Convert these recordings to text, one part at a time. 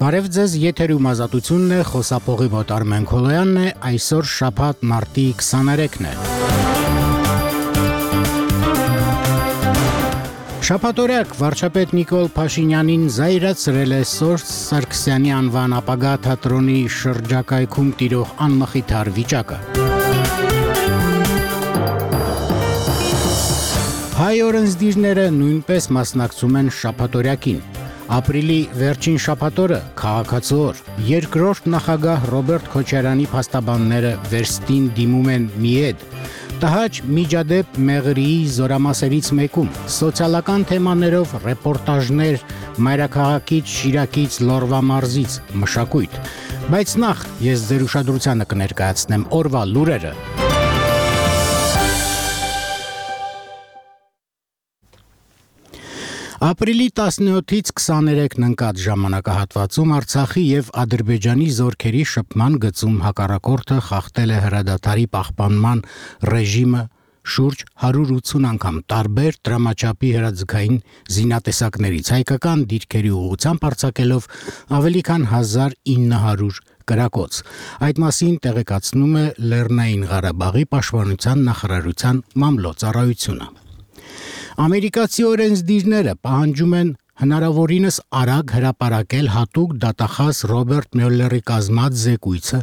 Բարև ձեզ, եթերում ազատությունն է, խոսափողի մոտ Արմեն Քոլոյանն է, այսօր շաբաթ մարտի 23-ն է։ Շաբաթօրյակ վարչապետ Նիկոլ Փաշինյանին զայրացրել է Սորժ Սարգսյանի անվան ապագա թատրոնի շրջակայքում տիրող անմխիթար վիճակը։ Հայ օրենսդիրները նույնպես մասնակցում են շաբաթօրյակին։ Ապրիլի վերջին շաբաթօրը քաղաքացու օր։ Երկրորդ նախագահ Ռոբերտ Քոչարյանի փաստաբանները վերստին դիմում են միեդ։ Տհաճ միջադեպ Մեղրիի զորամասերից մեկում սոցիալական թեմաներով ռեպորտաժներ մայրաքաղաքից, Շիրակից, Լոռվա մարզից, մշակույթ։ Բայց նախ ես ձեր ուշադրությանը կներկայացնեմ օրվա լուրերը։ Ապրիլի 17-ից 23-ն ընկած ժամանակահատվածում Արցախի և Ադրբեջանի զորքերի շփման գծում հակառակորդը խախտել է հրադադարի պահպանման ռեժիմը շուրջ 180 անգամ տարբեր դրամաչափի հրաձգային զինատեսակներից, հայկական դիրքերի ուղղությամբ արձակելով ավելի քան 1900 կրակոց։ Այդ մասին տեղեկացնում է Լեռնային Ղարաբաղի պաշտպանության նախարարության մամլոյցարայությունը։ Ամերիկացի օրենսդիրները պահանջում են հնարավորինս արագ հրապարակել հատուկ դատախազ Ռոբերտ Մյուլլերի կազմած զեկույցը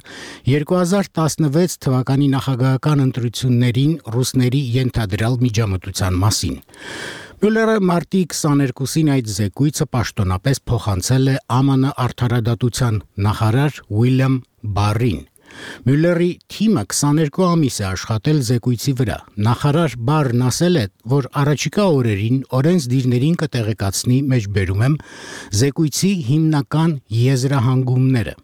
2016 թվականի նախագահական ընտրություններին ռուսների ենթադրյալ միջամտության մասին։ Մյուլլերը մարտի 22-ին այդ զեկույցը պաշտոնապես փոխանցել է ԱՄՆ արդարադատության նախարար Ուիլյամ Բարրին։ Մյուլլերի թիմը 22 ամիս է աշխատել զեկույցի վրա։ Նախարար Բարրն ասել է, որ առաջիկա օրերին օրենսդիրներին կտեղեկացնի, մեջբերում եմ, զեկույցի հիմնական եզրահանգումները։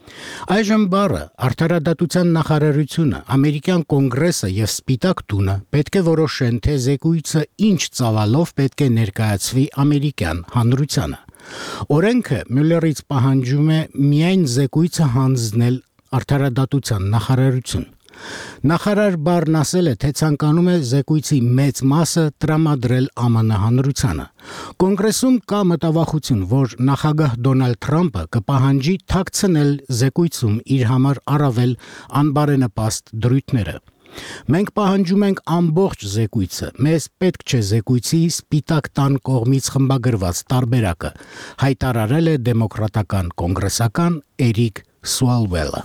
Այժմ Բարրը, արդարադատության նախարարությունը, ամերիկյան կոնգրեսը և Սպիտակ տունը պետք է որոշեն, թե զեկույցը ինչ ծավալով պետք է ներկայացվի ամերիկյան հանրությանը։ Օրենքը Մյուլլերից պահանջում է միայն զեկույցը հանձնել արդարադատության նախարարություն։ Նախարար Բարրն ասել է, թե ցանկանում է զեկույցի մեծ մասը տրամադրել ԱՄՆ հանրությանը։ Կոնգրեսում կա մտավախություն, որ նախագահ Դոնալդ Թրամփը կպահանջի թաքցնել զեկույցում իր համար առավել անբարենպաստ դրույթները։ Մենք պահանջում ենք ամբողջ զեկույցը, մեզ պետք չէ զեկույցի Սպիտակ տան կողմից խմբագրված տարբերակը, հայտարարել է դեմոկրատական կոնգրեսական Էրիկ Սուալվելը։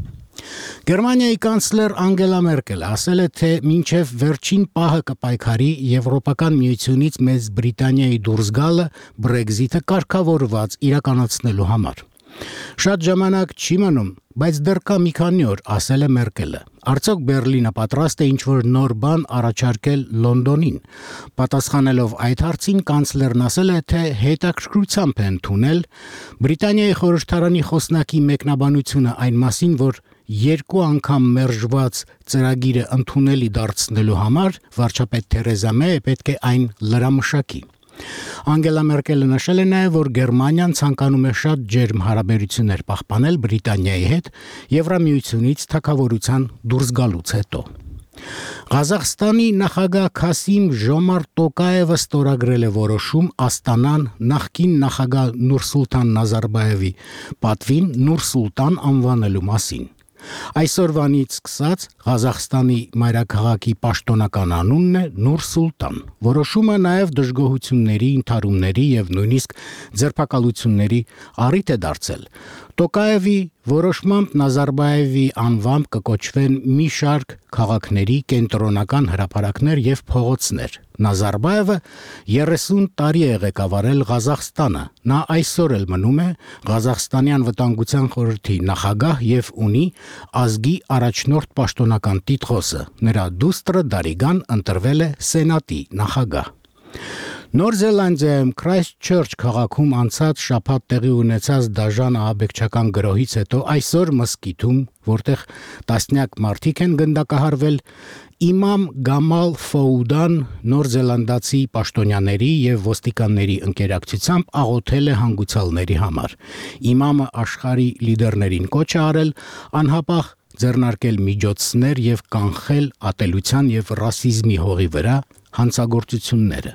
Գերմանիայի կանցլեր Անգելա Մերկելը ասել է, թե մինչև վերջին պահը կպայքարի Եվրոպական միությունից Մեծ Բրիտանիայի դուրս գալը Բրեքզիթը կարգավորված իրականացնելու համար։ Շատ ժամանակ չի մնում, բայց դեռ կա մի քանի օր, ասել է Մերկելը։ Արդյոք Բերլինը պատրաստ է ինչ-որ նոր բան առաջարկել Լոնդոնին։ Պատասխանելով այդ հարցին կանցլերն ասել է, թե հետաքրքրությամբ է ընդունել Բրիտանիայի խորհրդարանի խոսնակի մեկնաբանությունը այն մասին, որ 2 անգամ մերժված ծրագիրը ընդունելի դարձնելու համար վարչապետ Թերեզա Մեյը պետք է այն լրամշակի։ Անգելա Մերկելը նշել է նաև, որ Գերմանիան ցանկանում է շատ ջերմ հարաբերություններ պահպանել Բրիտանիայի հետ Եվրամիությունից թագավորության դուրս գալուց հետո։ Ղազախստանի նախագահ Քասիմ Ժոմարտ Տոկաևը ստորագրել է որոշում Աստանան նախկին նախագահ Նուրսուլտան Նազարբաևի պատվին Նուրսուլտան անվանելու մասին։ Այսօրվանից սկսած Ղազախստանի մայրաքաղաքի պաշտոնական անունն է Նուրսուլտան։ Որոշումը նաև դժգոհությունների, ընդհարումների և նույնիսկ ձերբակալությունների առիթ է դարձել։ Տոկաևի որոշմամբ Նազարբաևի անվամբ կկոչվեն մի շարք քաղաքների կենտրոնական հրապարակներ և փողոցներ։ Նազարբաևը 30 տարի է ղեկավարել Ղազախստանը։ Նա այսօր էլ մնում է Ղազախստանյան վտանգության խորհրդի նախագահ և ունի ազգի առաջնորդ պաշտոնական տիտղոսը։ Նրա դուստրը Դարիգան ընտրվել է Սենատի նախագահ։ Նոր Զելանդիայում Քրայսթչերչ քաղաքում անցած շաբաթ տեղի ունեցած դաժան ահաբեկչական գրոհից հետո այսօր մզկիթում, որտեղ տասնյակ մարդիկ են գնդակահարվել, Իմամ Գամալ Ֆոուդան Նոր Զելանդացի պաշտոնյաների և ոստիկանների ընկերակցությամբ աղոթել է հանգուցալների համար։ Իմամը աշխարհի լիդերներին կոչ է արել անհապաղ ձեռնարկել միջոցներ և կանխել ատելության և ռասիզմի հողի վրա հանցագործությունները։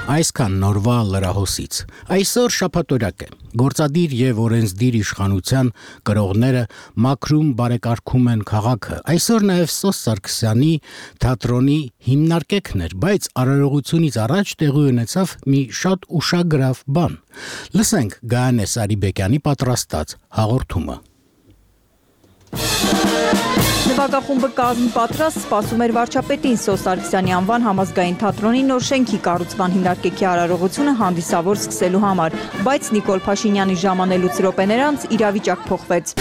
Այսքան նորվա լրահոսից։ Այսօր շաբաթօրյակ է։ Գործադիր եւ օրենսդիր իշխանության կրողները մաքրում բարեկարգում են քաղաքը։ Այսօր նաեւ Սոս Սարգսյանի թատրոնի հիմնարկեքն էր, բայց արարողությունից առաջ տեղի ունեցավ մի շատ ուշագրավ բան։ Լսենք Գայանե Սարիբեկյանի պատրաստած հաղորդումը։ Նվագախումբը կազմ պատրաստ սպասում էր վարչապետին Սոս Սարգսյանի անվան համազգային թատրոնի նոր շենքի կառուցման հիմնարկեքի արարողությունը հանդիսավոր սկսելու համար, բայց Նիկոլ Փաշինյանի ժամանելուց րոպեներ անց իրավիճակ փոխվեց։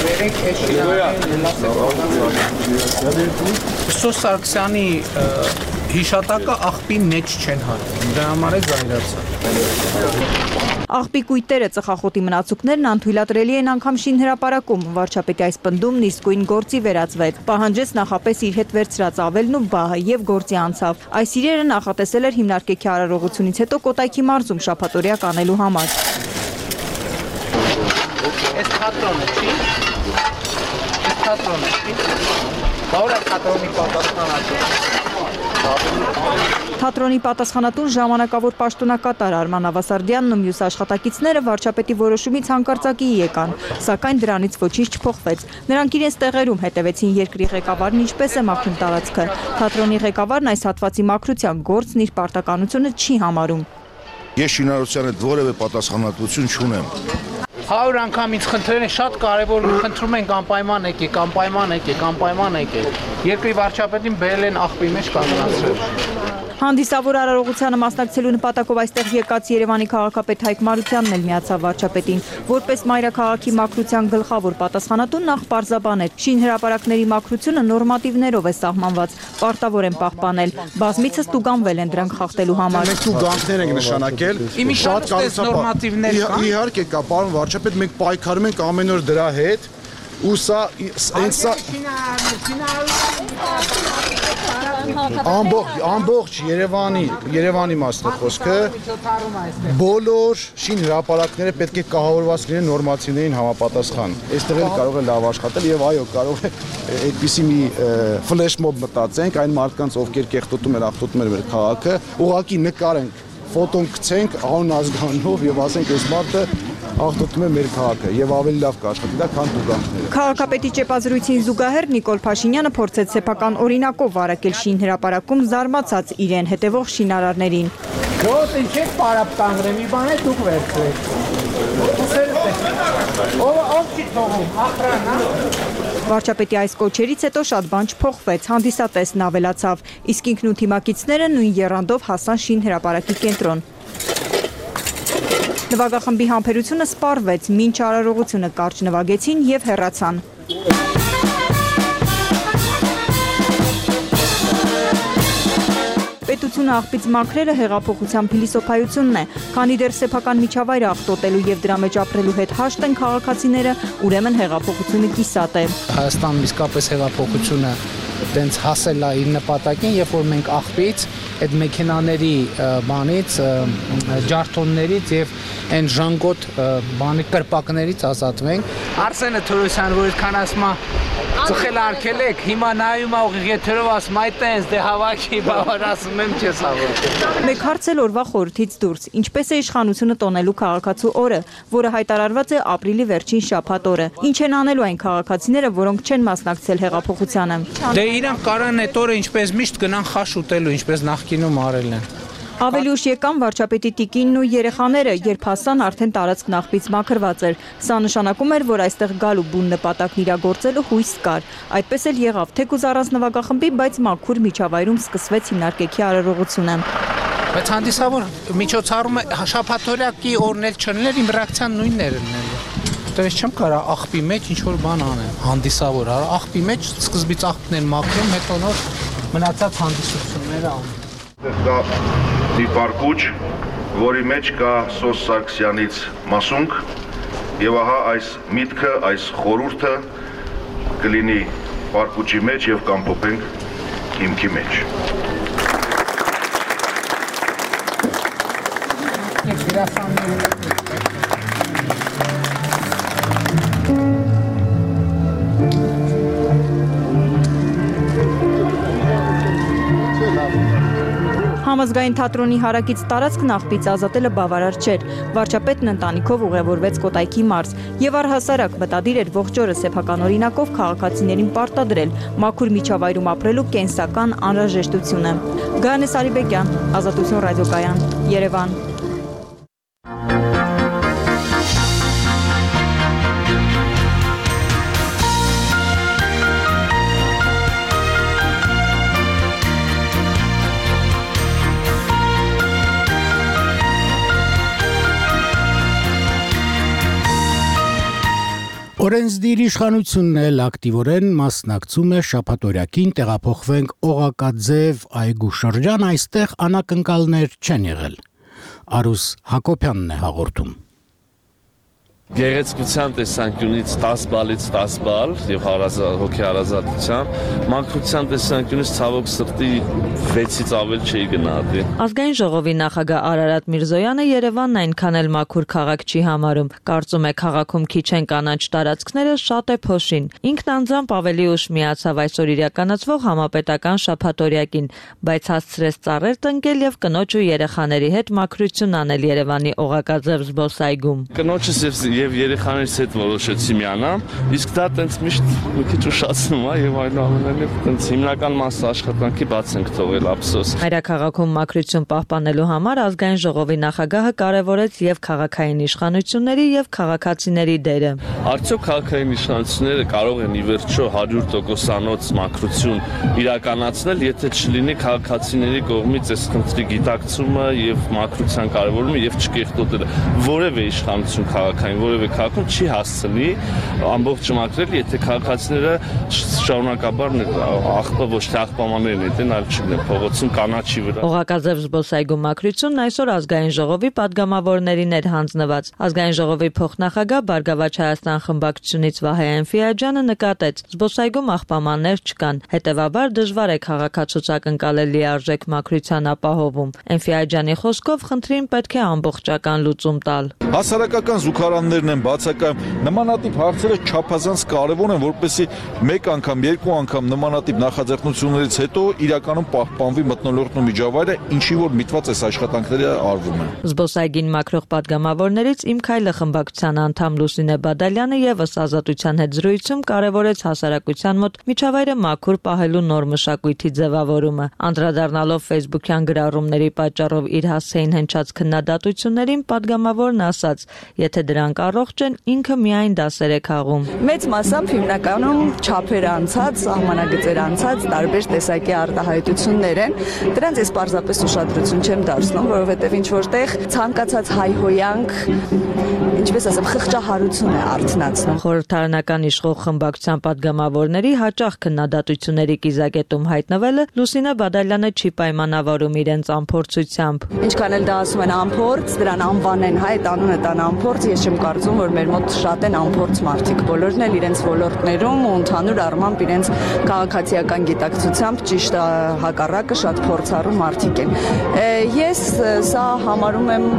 Սոս Սարգսյանի հիշատակը աղբի մեջ չեն հանում, դրա համար է զայրացա։ Աղբի կույտերը, ծխախոտի մնացուկներն անթույլատրելի են անգամ շինհրապարակում, վարչապետի այս պնդումն իսկույն գործի վերածվեց, պահանջեց նախապես իր հետ վերցրած ավելն ու բահը եւ գործի անցավ։ Այս իրերը նախատեսել էր հիմնարկեքի արարողությունից հետո Կոտայքի մարզում շաբաթօրյա կանելու համար։ Այս թատրոնը չի։ Այս թատրոնը չի։ Բավարար թատրոնի պատասխանատու։ Թատրոնի պատասխանատուն ժամանակավոր պաշտոնակատար Արման Ավասարդյանն ու մյուս աշխատակիցները վարչապետի որոշումից հանկարծակի եկան, սակայն դրանից ոչինչ չփոխվեց։ Նրանք իրենց տեղերում հետևեցին երկրի ղեկավարն ինչպես է մաքրում տարածքը։ Թատրոնի ղեկավարն այս հատվածի մաքրության գործն իր պարտականությունը չի համարում։ Ես շինարարության հետ որևէ պատասխանատվություն չունեմ։ 100 անգամ ինձ խնդրել են, շատ կարևոր խնդրում ենք անպայման եկեք։ Երկրի վարչապետին բերել են աղբի մեջ կանգնացրել։ Հանդիսավոր արարողությանը մասնակցելու նպատակով այստեղ եկած Երևանի քաղաքապետ Հայկ Մարությանն էլ միացավ վարչապետին, որպես մայրաքաղաքի մաքրության գլխավոր պատասխանատուն նախ պարզաբանել. շինհրապարակների մաքրությունը նորմատիվներով է սահմանված, պարտավոր են պահպանել, բազմիցս տուգանվել են դրանք խախտելու համար։ Մենք տուգանքներ ենք նշանակել, շատ նորմատիվներ կան։ Իհարկե կա, պարոն վարչապետ, մենք պայքարում ենք ամեն օր դրա հետ, ու սա ամբողջ Երևանի մասն է խոսքը, բոլոր շինհրապարակները պետք է կահավորված լինեն նորմատիվներին համապատասխան։ Այստեղ էլ կարող է լավ աշխատել եւ այո, կարող է այդպիսի մի ֆլեշմոբ մտածենք այն մարդկանց, ովքեր կեղտոտում են մեր քաղաքը, ուղղակի նկարենք, ֆոտոն գցենք անուն ազգանով եւ ասենք այս մարդը աղտոտում է մեր քաղաքը եւ ավելի լավ կաշխատի դա, քան տուգանքները։ Քաղաքապետի ճեպազրույցին զուգահեռ Նիկոլ Փաշինյանը փորձեց սեփական օրինակով վարակել շինհրապարակում զարմացած իրեն հետևող շինարարներին։ Դոս ինչ եք պարապ կանգնեմ, մի բան է դուք վերցրեք։ Ով չի թողում, ախրան, Վարչապետի այս կոչերից հետո շատ բան չփոխվեց, հանդիսատեսն ավելացավ, իսկ ինքն ու թիմակիցները նույն եռանդով հասան շինհրապարակի կենտրոն։ Նվագախմբի համբերությունը սպառվեց, մինչ արարողությունը կարճ նվագեցին եւ հեռացան։ Պետությունը աղբից մաքրելը հեղափոխության փիլիսոփայությունն է, քանի դեռ սեփական միջավայրը աղտոտելու եւ դրա մեջ ապրելու հետ հաշտ են քաղաքացիները, ուրեմն հեղափոխությունը կիսատ է։ Հայաստանում իսկապես հեղափոխությունը դենց հասել է իր նպատակին, երբ որ մենք աղբից, այդ մեքենաների բանից, ջարդոններից եւ այն ժանգոտ բանի կրպակներից ազատվենք։ Արսենը Թորոսյան, որ այդքան ասում է ծխել արկել եք, հիմա նայում է ուղիղ եթերով ասում այ տենց դե հավաքի բավար ասում եմ չես հավաք։ Մեկ հարց էլ օրվա խորհրդից դուրս, ինչպես է իշխանությունը տոնելու քաղաքացու օրը, որը հայտարարված է ապրիլի վերջին շաբաթ օրը։ Ինչ են անելու այն քաղաքացիները, որոնք չեն մասնակցել հեղափոխությանը։ Դե իրանք կարան այդ օրը ինչպես միշտ գնան խաշ ուտելու, ինչպես նախկինում արել են։ Ավելի ուշ եկան վարչապետի տիկինն ու երեխաները, երբ հասան արդեն տարածքն աղբից մաքրված էր։ Սա նշանակում էր, որ այստեղ գալու բուն նպատակն իրագործելու հույս կար։ Այդպես էլ եղավ, թեկուզ առանց նվագախմբի, բայց մաքուր միջավայրում սկսվեց հիմնարկեքի արարողությունը։ Բայց հանդիսավոր միջոցառումը շաբաթօրյակի օրն էլ չլներ, իմ ռեակցիան նույնն էր լինելու։ Դες չեմ կարա աղբի մեջ ինչ որ բան անեմ, հանդիսավոր, աղբի մեջ սկզբից աղբն են մաքրում, հետո նոր մնացած հանդիսությունները անում։ Կա մի պարկուճ, որի մեջ կա Սոս Սարգսյանից մասունք, եւ ահա այս միտքը, այս խորհուրդը կլինի պարկուճի մեջ եւ կամփոփենք հիմքի մեջ։ Համազգային թատրոնի հարակից տարածքն աղբից ազատելը բավարար չէր։ Վարչապետն ընտանիքով ուղևորվեց Կոտայքի մարզ եւ առհասարակ մտադիր էր ողջ օրը սեփական օրինակով քաղաքացիներին պարտադրել մաքուր միջավայրում ապրելու կենսական անհրաժեշտությունը։ Գայանե Սարիբեկյան, Ազատություն ռադիոկայան, Երևան։ Օրենսդիր իշխանությունն էլ ակտիվորեն մասնակցում է շաբաթօրյակին տեղափոխվենք Օղակաձև այգու շրջան, այստեղ անակնկալներ չեն եղել։ Արուս Հակոբյանն է հաղորդում։ Գեղեցկության տեսանկյունից 10 բալից 10 բալ եւ հոգի հարազատության, մաքրության տեսանկյունից ցավոք սրտի 6-ից ավել չի գնահատի։ Ազգային ժողովի նախագահ Արարատ Միրզոյանը Երևանն այնքան էլ մաքուր քաղաք չի համարում։ Կարծում է քաղաքում քիչ են կանաչ տարածքները, շատ է փոշին։ Ինքն անձամբ ավելի ուշ միացավ այսօր իրականացվող համապետական շաբաթօրյակին, բայց հասցրեց ծառեր տնկել եւ կնոջ ու երեխաների հետ մաքրություն անել Երևանի Օղակաձև զբոսայգում։ Կնոջս եւ երեխաներից հետ որոշեցի միանամ, իսկ դա տենց միշտ մի քիչ ուշացնում է եւ այնուամենայնիվ տենց հիմնական մասը աշխատանքի բաց ենք թողել ափսոս։ Հայրաքաղաքում մաքրություն պահպանելու համար ազգային ժողովի նախագահը կարևորեց եւ քաղաքային իշխանությունների եւ քաղաքացիների դերը։ Արդյոք քաղաքային իշխանությունները կարող են ի վերջո 100%-անոց մաքրություն իրականացնել, եթե չլինի քաղաքացիների կողմից այս խնդրի գիտակցումը եւ մաքրության կարևորումը եւ չկեղտոտելը։ Որևէ իշխանություն քաղաքային որևէ քաղաքում չի հասցնի ամբողջ մաքրել, եթե քաղաքացիները շարունակաբար աղբը ոչ թե աղբամաններ նետեն, այլ չգնեն փողոցում կանաչի վրա։ Օղակաձև զբոսայգու մաքրությունն այսօր ազգային ժողովի падգամավորներին էր հանձնված։ Ազգային ժողովի փոխնախագահ Բարգավաճ Հայաստան խմբակցությունից Վահե Էնֆիաջյանը նկատեց, զբոսայգում աղբամաններ չկան, հետևաբար դժվար է քաղաքացուց ակնկալել լիարժեք մաքրության ապահովում։ Էնֆիաջյանի խոսքով խնդրին պետք է ամբողջական լուծում տալ։ Հասարակական զուգարաններն են բացակայում։ Նմանատիպ հարցերը չափազանց կարևոր են, որպեսզի մեկ անգամ, երկու անգամ նմանատիպ նախաձեռնություններից հետո իրականում պահպանվի մթնոլորտն ու միջավայրը, ինչի որ միտված այս աշխատանքները արվում են։ Զբոսայգին մաքրող падգամավորներից Իմ քայլը խմբակցության անդամ Լուսինե Բադալյանը եւս Ազատության հետ զրույցում կարևորեց հասարակության մոտ միջավայրը մաքուր պահելու նոր մշակույթի ձևավորումը։ Անդրադառնալով Facebook-յան գրառումների պատճառով իր հասցեին հնչած քննադատություններին падգամավորն ասաց. Եթե դրանք առողջ են, ինքը միայն դասեր է քաղում։ Մեծ մասամբ հիմնականում չափեր անցած, սահմանագծեր անցած տարբեր տեսակի արտահայտություններ են։ Դրանց ես պարզապես ուշադրություն չեմ դարձնում, որովհետև ինչ որտեղ ցանկացած հայհոյանք, ինչպես ասեմ, խղճահարություն է արթնացնում։ Խորհրդարանական իշխող խմբակցության падգամավորների հաճախ քննադատությունների կիզակետում հայտնվելը Լուսինե Բադալյանը չի պայմանավորում իրենց անփորձությամբ։ Ինչքան էլ դա ասում են անփորձ, դրան անվանեն, հայ տանունը տան անփորձ, ես չեմ կարծում, որ մեր մոտ շատ են անփորձ մարդիկ, բոլորն էլ իրենց ոլորտներում ու ընդհանուր առմամբ իրենց քաղաքացիական գիտակցությամբ ճիշտ հակառակը շատ փորձառու մարդիկ են։ Ես սա համարում եմ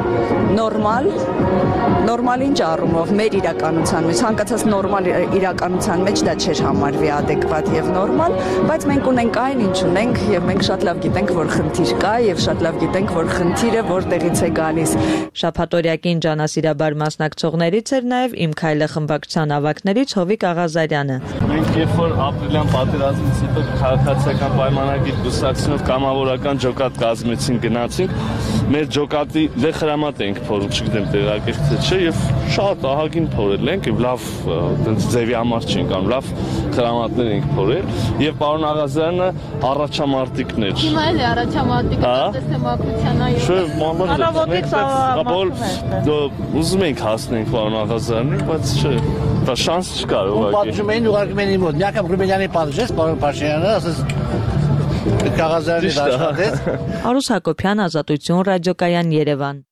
նորմալ ինչ առումով մեր իրականության մեջ, ցանկացած նորմալ իրականության մեջ դա չէր համարվի adekvat եւ նորմալ, բայց մենք ունենք այն ինչ ունենք եւ մենք շատ լավ գիտենք, որ խնդիր կա եւ շատ լավ գիտենք, որ խնդիրը որտեղից է գալիս։ Շաբաթօրյակին ջանասիրաբար մասնակցողներից էր նաեւ Իմ քայլը խմբակցության ավակներից Հովիկ Աղազարյանը։ Մենք երբ որ ապրիլյան պատերազմից հետո քաղաքացիական պայմանագիր կուսակցությունով կամավորական ջոկատ կազմեցին, գնացինք, մեր ջոկատի լեխրամատ ենք փորում, չգիտեմ տեղակերտ թե չէ, եւ շատ ահագին փորել ենք եւ լավ այդպես ձևի համար չենք անում, լավ խրամատներ ենք փորել եւ պարոն Աղազարյանը առաջամարտիկն էր։ Հիմա էլ է առաջամարտիկը, տեսնեմ մաքրության այո։ Շո մամա ուզում ենք հասնենք պարոն Աղազարյանին, բայց չէ, դա շանս չկար ուղղակի։ Պատժում էին ուղարկում էին մոտ, միակամ Ռուբելյանի պատժեց, պարոն Փաշինյանը, ասես Աղազարյանի աշխատեց։ Արուս Հակոբյան, Ազատություն ռադիոկայան, Երևան։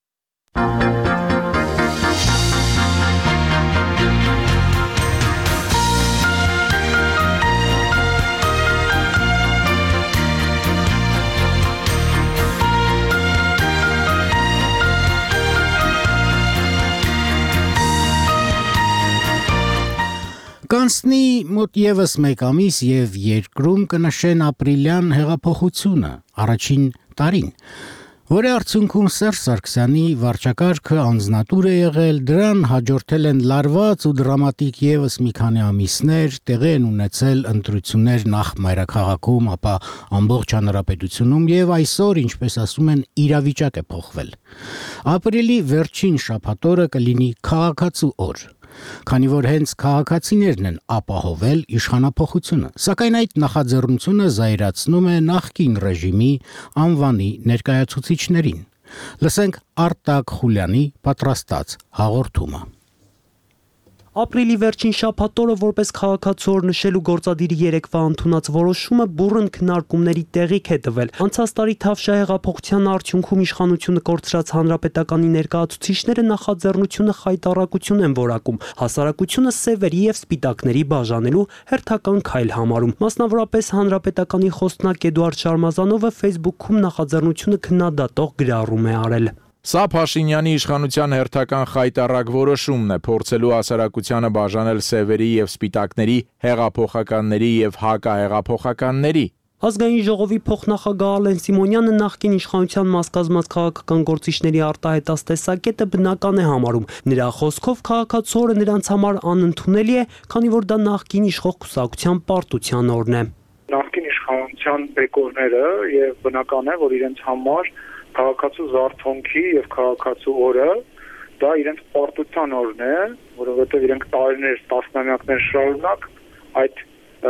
Կանցնի մոտ եւս մեկ ամիս եւ երկրում կնշեն ապրիլյան հեղափոխությունը, առաջին տարին, որի արդյունքում Սերժ Սարգսյանի վարչակարգը անձնատուր է եղել, դրան հաջորդել են լարված ու դրամատիկ ևս մի քանի ամիսներ, տեղի են ունեցել ընտրություններ նախ մայրաքաղաքում, ապա ամբողջ հանրապետությունում եւ այսօր, ինչպես ասում են, իրավիճակ է փոխվել։ Ապրիլի վերջին շաբաթօրը կլինի քաղաքացու օր, քանի որ հենց քաղաքացիներն են ապահովել իշխանափոխությունը, սակայն այդ նախաձեռնությունը զայրացնում է նախկին ռեժիմի անվանի ներկայացուցիչներին։ Լսենք Արտակ Խուլյանի պատրաստած հաղորդումը։ Ապրիլի վերջին շաբաթօրը որպես քաղաքացու օր նշելու գործադիրի երեկվա ընդունած որոշումը բուռն քննարկումների տեղիք է տվել։ Անցած տարի Թավշյա հեղափոխության արդյունքում իշխանությունը կորցրած հանրապետականի ներկայացուցիչները նախաձեռնությունը խայտառակություն են որակում, հասարակությունը սևերի եւ սպիտակների բաժանելու հերթական քայլ համարում։ Մասնավորապես հանրապետականի խոսնակ Էդուարդ Շարմազանովը Facebook-ում նախաձեռնությունը քննադատող գրառում է արել։ Սա Փաշինյանի իշխանության հերթական խայտառակ որոշումն է, փորձելու հասարակությանը բաժանել սևերի եւ սպիտակների, հեղափոխականների եւ հակահեղափոխականների։ Ազգային ժողովի փոխնախագահ Ալեն Սիմոնյանը նախկին իշխանության մաս կազմած քաղաքական գործիչների արտահայտած տեսակետը բնական է համարում։ Նրա խոսքով քաղաքացու օրը նրանց համար անընդունելի է, քանի որ դա նախկին իշխող կուսակցության պարտության օրն է։ Նախկին իշխանության բեկորները եւ բնական է, որ իրենց համար քաղաքացու զարթոնքի եւ քաղաքացու օրը դա իրենց պարտության օրն է, որովհետեւ իրենք տարիներ, տասնամյակներ շարունակ այդ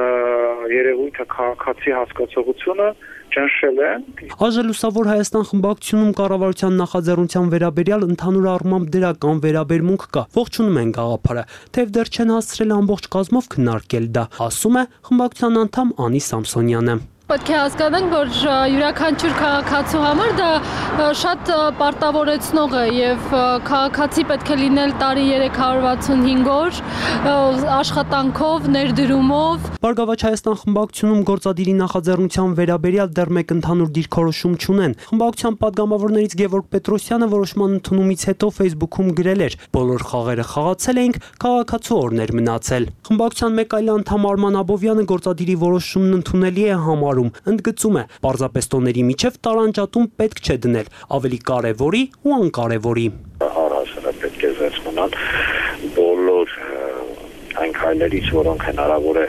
երևույթը քաղաքացի հասկացողությունը ճնշել են։ ԱԺ Լուսավոր Հայաստան խմբակցությունում կառավարության նախաձեռնության վերաբերյալ ընդհանուր առմամբ դրական վերաբերմունք կա։ Ողջունում են գաղափարը, թեև դեռ չեն հասցրել ամբողջ կազմով քննարկել դա, ասում է խմբակցության անդամ Անի Սամսոնյանը։ Պետք է հասկանանք, որ յուրաքանչյուր քաղաքացու համար դա շատ պարտավորեցնող է եւ քաղաքացի պետք է լինել տարի 365 օր աշխատանքով, ներդրումով։ Բարգավաճ Հայաստան խմբակցությունում գործադիրի նախաձեռնության վերաբերյալ դեռ մեկ ընդհանուր դիրքորոշում չունեն։ Խմբակցության падգամավորներից Գևորգ Պետրոսյանը որոշման ընդունումից հետո Facebook-ում գրել էր. «Բոլոր խաղերը խաղացել էինք, քաղաքացու օրներ մնացել»։ Խմբակցության մեկ այլ անդամ Արման Աբովյանը գործադիրի որոշումն ընդունելի է համարում, ընդգծում է. «Պարզապես տոների միջև տարանջատում պետք չէ դնել, ավելի կարևորի ու անկարևորի»։ Առհասարակ պետք է զերծ մնալ բոլոր այն քայլերից, որոնք հնարավոր է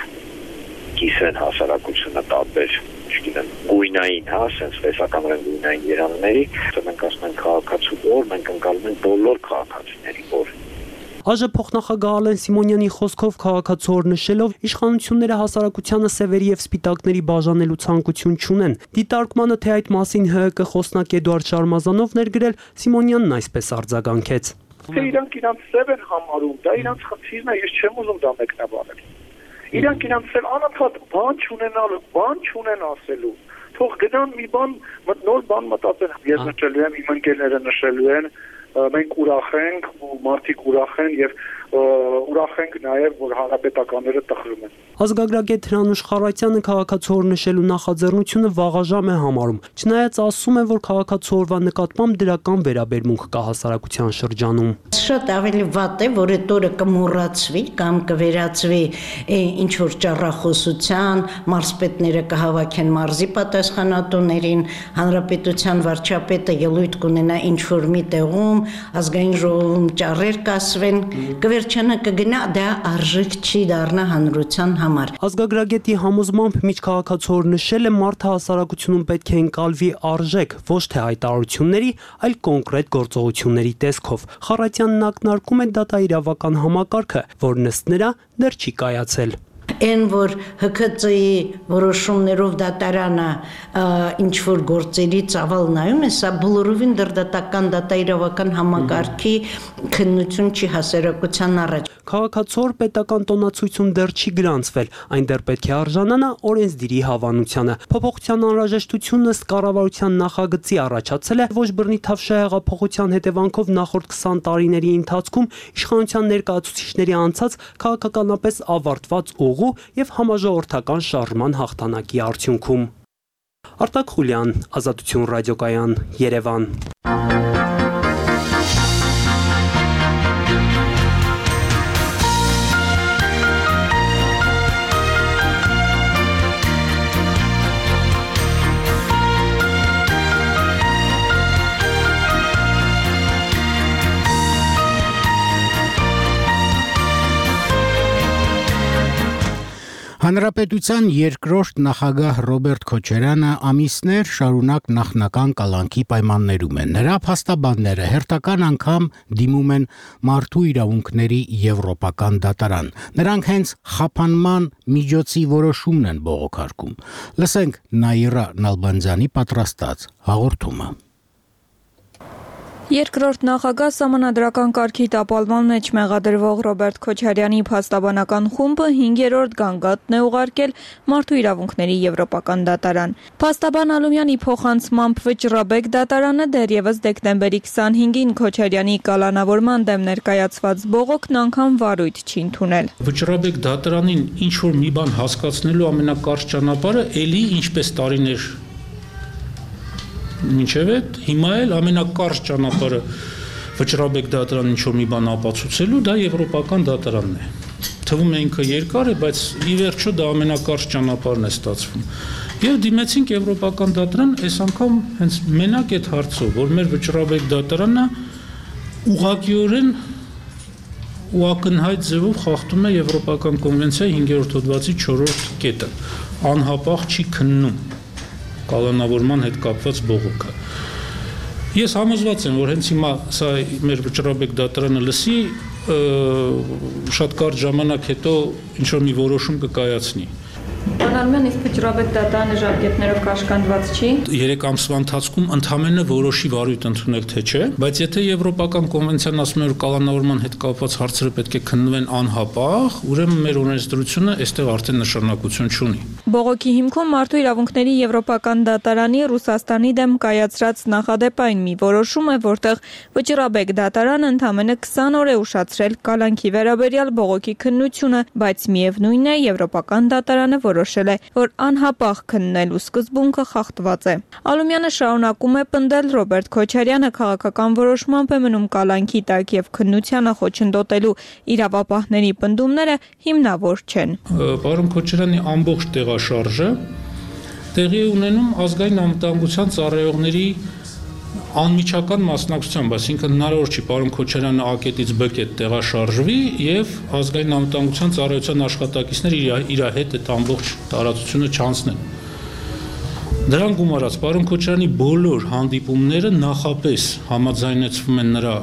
կիսեն հասարակությունը տարբեր, չգիտեմ, գույնային, ասենց տեսականորեն գույնային երանների, մենք ասում ենք քաղաքացու օր, մենք ընկալում ենք բոլոր քաղաքացիների օր։ ԱԺ փոխնախագահ Ալեն Սիմոնյանի խոսքով քաղաքացու օր նշելով իշխանությունները հասարակությանը սևերի եւ սպիտակների բաժանելու ցանկություն չունեն։ Դիտարկմանը, թե այդ մասին ՀՀԿ խոսնակ Էդուարդ Շարմազանովն էր գրել, Սիմոնյանն այսպես արձագանքեց. Թե իրանք սև են համարում, դա իրանք խնդիրն է, ես չեմ ուզում դա մեկնաբանել։ Իրանք սև անընդհատ բան չունեն ասելու։ Թող գնան մի բան, նոր բան մտածեն։ Ես նշելու եմ, իմ ընկերները նշելու են, մենք ուրախ ենք, մարդիկ ուրախ են եւ ուրախ ենք նաեւ, որ հանրապետականները տխրում են։ Ազգագրագետ Հրանուշ Խարատյանը քաղաքացու օր նշելու նախաձեռնությունը վաղաժամ է համարում, չնայած ասում է, որ քաղաքացու օրվա նկատմամբ դրական վերաբերմունք կա հասարակության շրջանում։ Շատ ավելի վատ է, որ այդ օրը կմոռացվի կամ կվերածվի ինչ որ ճառախոսության, մարզպետները կհավաքեն մարզի պատասխանատուներին, հանրապետության վարչապետը ելույթ կունենա ինչ որ մի տեղում, ազգային ժողովում ճառեր կասվեն, կվերջանա կգնա, դա արժեք չի դառնա հանրության համար։ Ազգագրագետի համոզմամբ միջքաղաքացու օր նշելը մարդը հասարակությունում պետք է ընկալվի արժեք, ոչ թե հայտարարությունների, այլ կոնկրետ գործողությունների տեսքով։ Խարատյանն ակնարկում է դատաիրավական համակարգը, որն ըստ նրա դեռ չի կայացել։ Այն որ ՀՔԾ-ի որոշումներով դատարանը ինչ որ գործերի ծավալ նայում է, սա բոլորովին դրդատական դատաիրավական համակարգի քննություն չի հասարակության առաջ։ Քաղաքացու օր պետական տոնացույցում դեռ չի գրանցվել, այն դեռ պետք է արժանանա օրենսդիրի հավանությանը։ Փոփոխության անհրաժեշտությունն ըստ կառավարության նախագծի առաջացել է ոչ բռնի Թավշյա հեղափոխության հետևանքով նախորդ 20 տարիների ընթացքում իշխանության ներկայացուցիչների անցած քաղաքականապես ավարտված ուղու եւ համաժողովրդական շարժման հաղթանակի արդյունքում։ Արտակ Խուլյան, Ազատություն ռադիոկայան, Երևան։ Հանրապետության երկրորդ նախագահ Ռոբերտ Քոչարյանը ամիսներ շարունակ նախնական կալանքի պայմաններում է։ Նրա փաստաբանները հերթական անգամ դիմում են մարդու իրավունքների եվրոպական դատարան։ Նրանք հենց խափանման միջոցի որոշումն են բողոքարկում։ Լսենք Նաիրա Նալբանդյանի պատրաստած հաղորդումը։ Երկրորդ նախագահ Սահմանադրական կարգի տապալման մեջ մեղադրվող Ռոբերտ Քոչարյանի փաստաբանական խումբը 5-րդ գանգատն է ուղարկել Մարդու իրավունքների եվրոպական դատարան։ Փաստաբան Ալումյանի փոխանցմամբ վճռաբեկ դատարանը դեռևս դեկտեմբերի 25-ին Քոչարյանի կալանավորման դեմ ներկայացված բողոքն անգամ վարույթ չի ընդունել։ Վճռաբեկ դատարանին ինչ որ մի բան հասկացնելու ամենակարճ ճանապարհը էլի ինչպես տարիներ Մինչև այդ հիմա էլ ամենակարճ ճանապարհը վճռաբեկ դատարան ինչ որ մի բան ապացուցելու դա եվրոպական դատարանն է։ Թվում է ինքը երկար է, բայց ի վերջո դա ամենակարճ ճանապարհն է ստացվում։ Եվ դիմեցինք եվրոպական դատարան, այս անգամ հենց մենակ այդ հարցով, որ մեր վճռաբեկ դատարանը ուղղակիորեն ու ակնհայտ ձևով խախտում է եվրոպական կոնվենցիայի 5-րդ հոդվածի 4-րդ կետը։ Անհապաղ չի քննում կալանավորման հետ կապված բողոքը։ Ես համոզված եմ, որ հենց հիմա սա մեր վճռաբեկ դատարանը լսի, շատ կարճ ժամանակ հետո ինչ-որ մի որոշում կկայացնի։ Պարոն իսկ վճռաբեկ դատարանը ժամկետներով կաշկանդված չի։ 3 ամսվա ընթացքում ընդամենը որոշի վարույթ ընդունել թե չէ, բայց եթե եվրոպական կոնվենցիան ասում է, որ կալանավորման հետ կապված հարցերը պետք է քննվեն անհապաղ, ուրեմն մեր օրենսդրությունը այստեղ արդեն նշանակություն չունի։ Բողոքի հիմքում Մարդու իրավունքների եվրոպական դատարանի Ռուսաստանի դեմ կայացրած նախադեպային մի որոշում է, որտեղ վճռաբեկ դատարանը ընդամենը 20 օր է ուշացրել կալանքի վերաբերյալ բողոքի քննությունը, բայց միևնույն է եվրոպական դատարանը որոշել է, որ անհապաղ քննելու սկզբունքը խախտված է։ Ալումյանը շարունակում է պնդել Ռոբերտ Քոչարյանը քաղաքական որոշմամբ է մնում կալանքի տակ եւ քննությանը խոչընդոտելու իրավապահների պնդումները հիմնավոր չեն։ Պարոն Քոչարյանի ամբողջ տեղաշարժը տեղի ունենում ազգային անվտանգության ծառայողների անմիջական մասնակցությամբ, այսինքն հնարավոր չի պարոն Քոչարյանը A կետից B կետ տեղաշարժվի եւ ազգային անվտանգության ծառայության աշխատակիցները իր հետ այդ ամբողջ տարածությունը չանցնեն։ Դրան գումարած պարոն Քոչարյանի բոլոր հանդիպումները նախապես համաձայնեցվում են նրա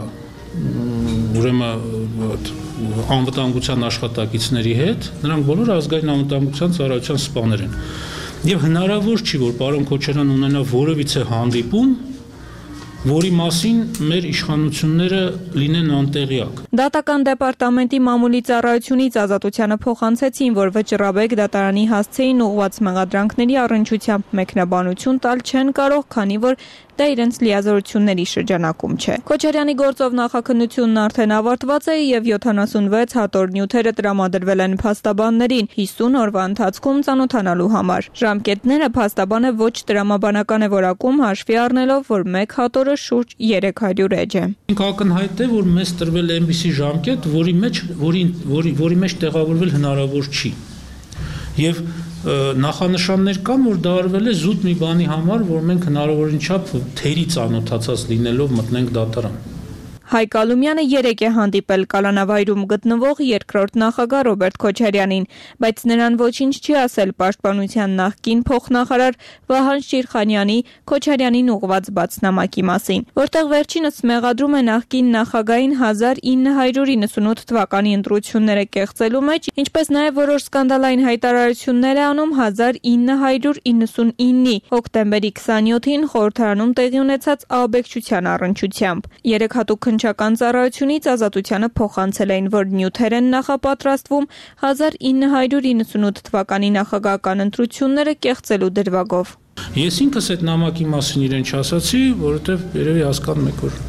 ուրեմն անվտանգության աշխատակիցների հետ, նրանք բոլորը ազգային անվտանգության ծառայության սպաներ են։ Եվ հնարավոր չի, որ պարոն Քոչարյանը ունենա որևիցե հանդիպում, որի մասին մեր իշխանությունները լինեն անտեղյակ։ Դատական դեպարտամենտի մամուլի ծառայությունից ազատությանը փոխանցեցին, որ վճռաբեկ դատարանի հասցեին ուղղված մեղադրանքների առնչությամբ մեկնաբանություն տալ չեն կարող, քանի որ դա իրենց լիազորությունների շրջանակում չէ։ Քոչարյանի գործով նախաքննությունն արդեն ավարտված է եւ 76 հատոր նյութերը տրամադրվել են փաստաբաններին 50 օրվա ընթացքում ծանոթանալու համար։ Ժամկետները փաստաբանը ոչ տրամաբանական է որակում, հաշվի առնելով, որ մեկ հատորը շուրջ 300 էջ է։ Ինք ակնհայտ է, որ մեզ տրվել է այնպիսի ժամկետ, որի մեջ տեղավորվել հնարավոր չի։ Եվ նախանշաններ կան, որ դա արվել է զուտ մի բանի համար, որ մենք հնարավորին չափ թերի ծանոթացած լինելով մտնենք դատարան։ Հայկ Ալումյանը 3 է հանդիպել կալանավայրում գտնվող երկրորդ նախագահ Ռոբերտ Քոչարյանին, բայց նրան ոչինչ չի ասել պաշտպանության նախկին փոխնախարար Վահան Շիրխանյանի Քոչարյանին ուղղված բացնամակի մասին, որտեղ վերջինս մեղադրում է նախկին նախագահին 1998 թվականի ընտրությունները կեղծելու մեջ, ինչպես նաև որոշ սկանդալային հայտարարություններ է անում 1999-ի հոկտեմբերի 27-ին խորհրդարանում տեղի ունեցած ահաբեկչության առնչությամբ։ 3 հատուկ քննչական ծառայությունից ազատությանը փոխանցել էին, որ նյութեր են նախապատրաստվում 1998 թվականի նախագահական ընտրությունները կեղծելու դրվագով։ Ես ինքս այդ նամակի մասին իրեն չասացի, որովհետև երևի հասկանում եք, որ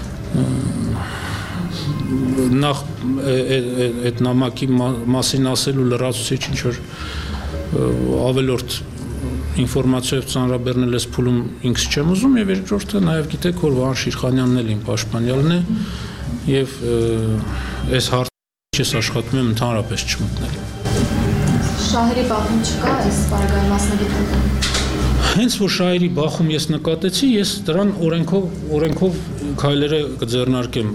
նախ այդ նամակի մասին ասելու լրացուցիչ ինչ որ ավելորդ ինֆորմացիայով ծանրաբեռնել ես փուլում ինքս չեմ ուզում եւ երկրորդը նաեւ գիտեք որ Վահան Շիրխանյանն էլ իմ պաշտպանյալն է եւ այս հարցը ես աշխատում եմ ընդհանրապես չմտնել։ Շահերի բախում չկա այս բարագայում մասնագետական։ Հենց որ շահերի բախում ես նկատեցի, ես դրան օրենքով քայլերը կձեռնարկեմ։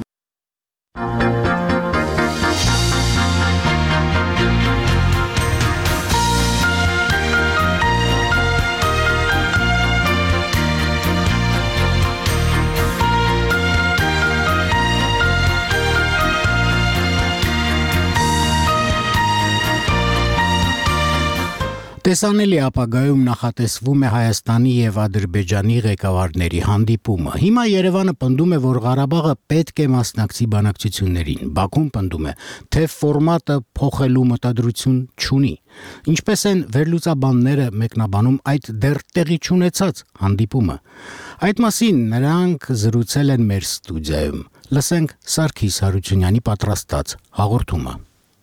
Տեսանելի ապագայում նախատեսվում է Հայաստանի եւ Ադրբեջանի ղեկավարների հանդիպումը։ Հիմա Երևանը պնդում է, որ Ղարաբաղը պետք է մասնակցի բանակցություններին։ Բաքուն պնդում է, թե ֆորմատը փոխելու մտադրություն չունի։ Ինչպես են վերլուծաբանները մեկնաբանում այդ դեռ տեղի չունեցած հանդիպումը։ Այդ մասին նրանք զրուցել են մեր ստուդիայում։ Լսենք Սարգիս Հարությունյանի պատրաստած հաղորդումը։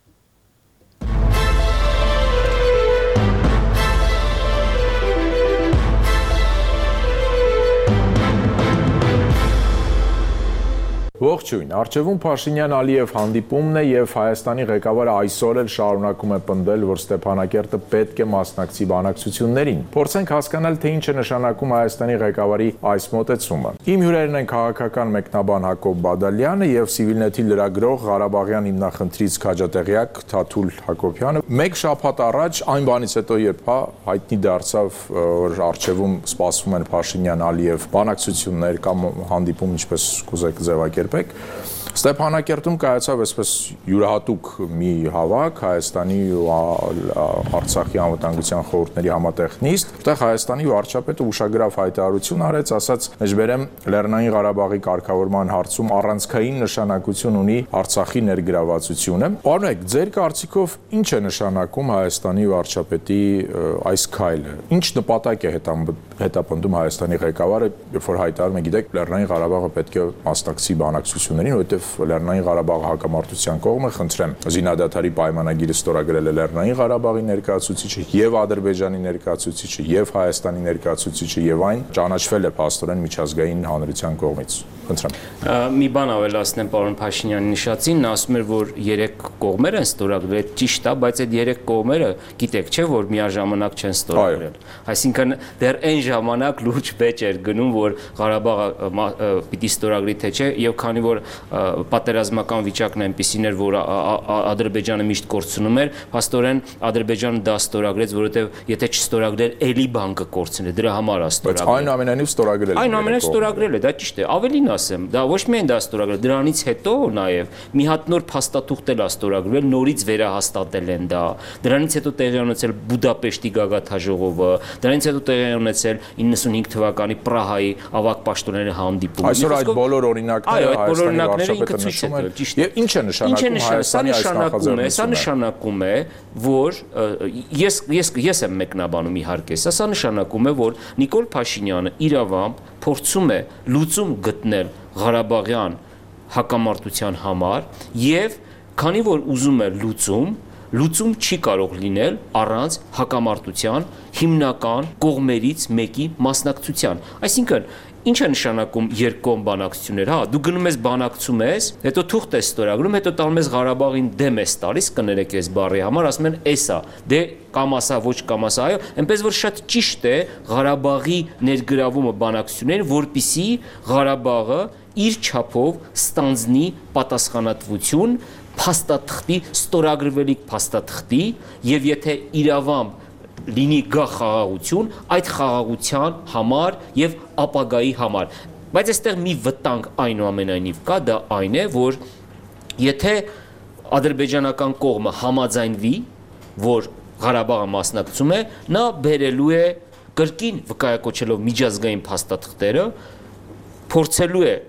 Ողջույն, Արչևուն Փաշինյան-Ալիև հանդիպումն է եւ Հայաստանի ղեկավարը այսօր էլ շարունակում է պնդել, որ Ստեփանակերտը պետք է մասնակցի բանակցություններին։ Փորձենք հասկանալ, թե ինչ է նշանակում Հայաստանի ղեկավարի այս մոտեցումը։ Իմ հյուրերն են քաղաքական մեկնաբան Հակոբ Բադալյանը եւ Civilnet-ի լրագրող Ղարաբաղյան հիմնախնդրից քաջատեղյակ Թաթուլ Հակոբյանը։ Մեկ շաբաթ առաջ այն բանից հետո, երբ հայտնի դարձավ, որ Արչևում սպասվում են Փաշինյան-Ալիև բանակցություններ կամ հանդիպում, ինչպես կուզեք ձևակերպել, Ստեփանակերտում կայացավ այսպես յուրահատուկ մի հավաք Հայաստանի ու Արցախի անվտանգության խորհուրդների համատեղ նիստ, որտեղ Հայաստանի վարչապետը ուշագրավ հայտարարություն արեց, ասաց, մեջբերեմ Լեռնային Ղարաբաղի կարգավորման հարցում առանցքային նշանակություն ունի Արցախի ներգրավվածությունը։ Պարոն, ձեր կարծիքով ինչ է նշանակում Հայաստանի վարչապետի այս քայլը։ Ինչ նպատակ է հետապնդում Հայաստանի ղեկավարը, երբ որ հայտարարում է, գիտեք, Լեռնային Ղարաբաղը պետք է մասնակցի բանակցություններին, որովհետև Լեռնային Ղարաբաղը հակամարտության կողմ է, խնդրեմ, զինադադարի պայմանագիրը ստորագրել է Լեռնային Ղարաբաղի ներկայացուցիչը եւ Ադրբեջանի ներկայացուցիչը եւ Հայաստանի ներկայացուցիչը եւ այն ճանաչվել է փաստորեն միջազգային հանրության կողմից։ Խնդրեմ։ Մի բան ավելացնեմ պարոն Փաշինյանի նշածին, նա ասում էր, որ 3 կողմեր են ստորագրել, ճիշտ է, բայց այդ 3 կողմերը գիտեք, չէ, որ միաժամանակ չեն ստորագրել։ Այսինքն դեռ այն ժամանակ լուրջ վեճ էր գնում, որ Ղարաբաղը պիտի ստորագրի թե չէ, եւ քանի որ պատերազմական վիճակն այնպեսին էր, որ Ադրբեջանը միշտ կորցնում էր, փաստորեն Ադրբեջանը դա ստորագրեց, որովհետեւ եթե չստորագրեր, էլի բան կկորցներ, դրա համար է ստորագրել։ Բայց այնուամենայնիվ ստորագրել է։ Այնուամենայնիվ ստորագրել է, դա ճիշտ է։ Ավելին ասեմ, դա ոչ միայն դա ստորագրել, դրանից հետո նաեւ մի հատ նոր փաստաթուղթ էլ է ստորագրվել, նորից վերահաստատել են դա։ Դրանից հետո տեղի ունեցել Բուդապեշտի գագաթաժողովը, դրանից հետո տեղի ունեցել 95 թվականի Պրահայի ավագ պաշտոնների հանդիպումը։ Այսօր այդ բոլոր օրինակները ինքը ցույց է տվել, ճիշտ է։ Եվ ինչ է նշանակում Հայաստանի այս նախաձեռնությունը։ Սա նշանակում է, որ ես եմ մեկնաբանում իհարկե, սա նշանակում է, որ Նիկոլ Փաշինյանը իրավամբ փորձում է լուծում գտնել Ղարաբաղյան հակամարտության համար եւ քանի որ ուզում է լուծում չի կարող լինել առանց հակամարտության հիմնական կողմերից մեկի մասնակցության։ Այսինքն ինչ է նշանակում երկկողմ բանակցություններ, հա, դու գնում ես բանակցում ես, հետո թուղթ ես ստորագրում, հետո տալում ես Ղարաբաղին դեմ ես տալիս, կներեք այս բառի համար, ասում են էսա, դե կամ ասա ոչ կամ ասա այո, այնպես որ շատ ճիշտ է Ղարաբաղի ներգրավումը բանակցություններին, որպիսի Ղարաբաղը իր չափով ստանձնի պատասխանատվություն փաստաթղթի, ստորագրվելիք փաստաթղթի, եւ եթե իրավամբ լինի գա խաղաղություն, այդ խաղաղության համար եւ ապագայի համար։ Բայց այստեղ մի վտանգ այնուամենայնիվ կա, դա այն է, որ եթե ադրբեջանական կողմը համաձայնվի, որ Ղարաբաղը մասնակցում է, նա բերելու է կրկին վկայակոչելով միջազգային փաստաթղթերը, փորձելու է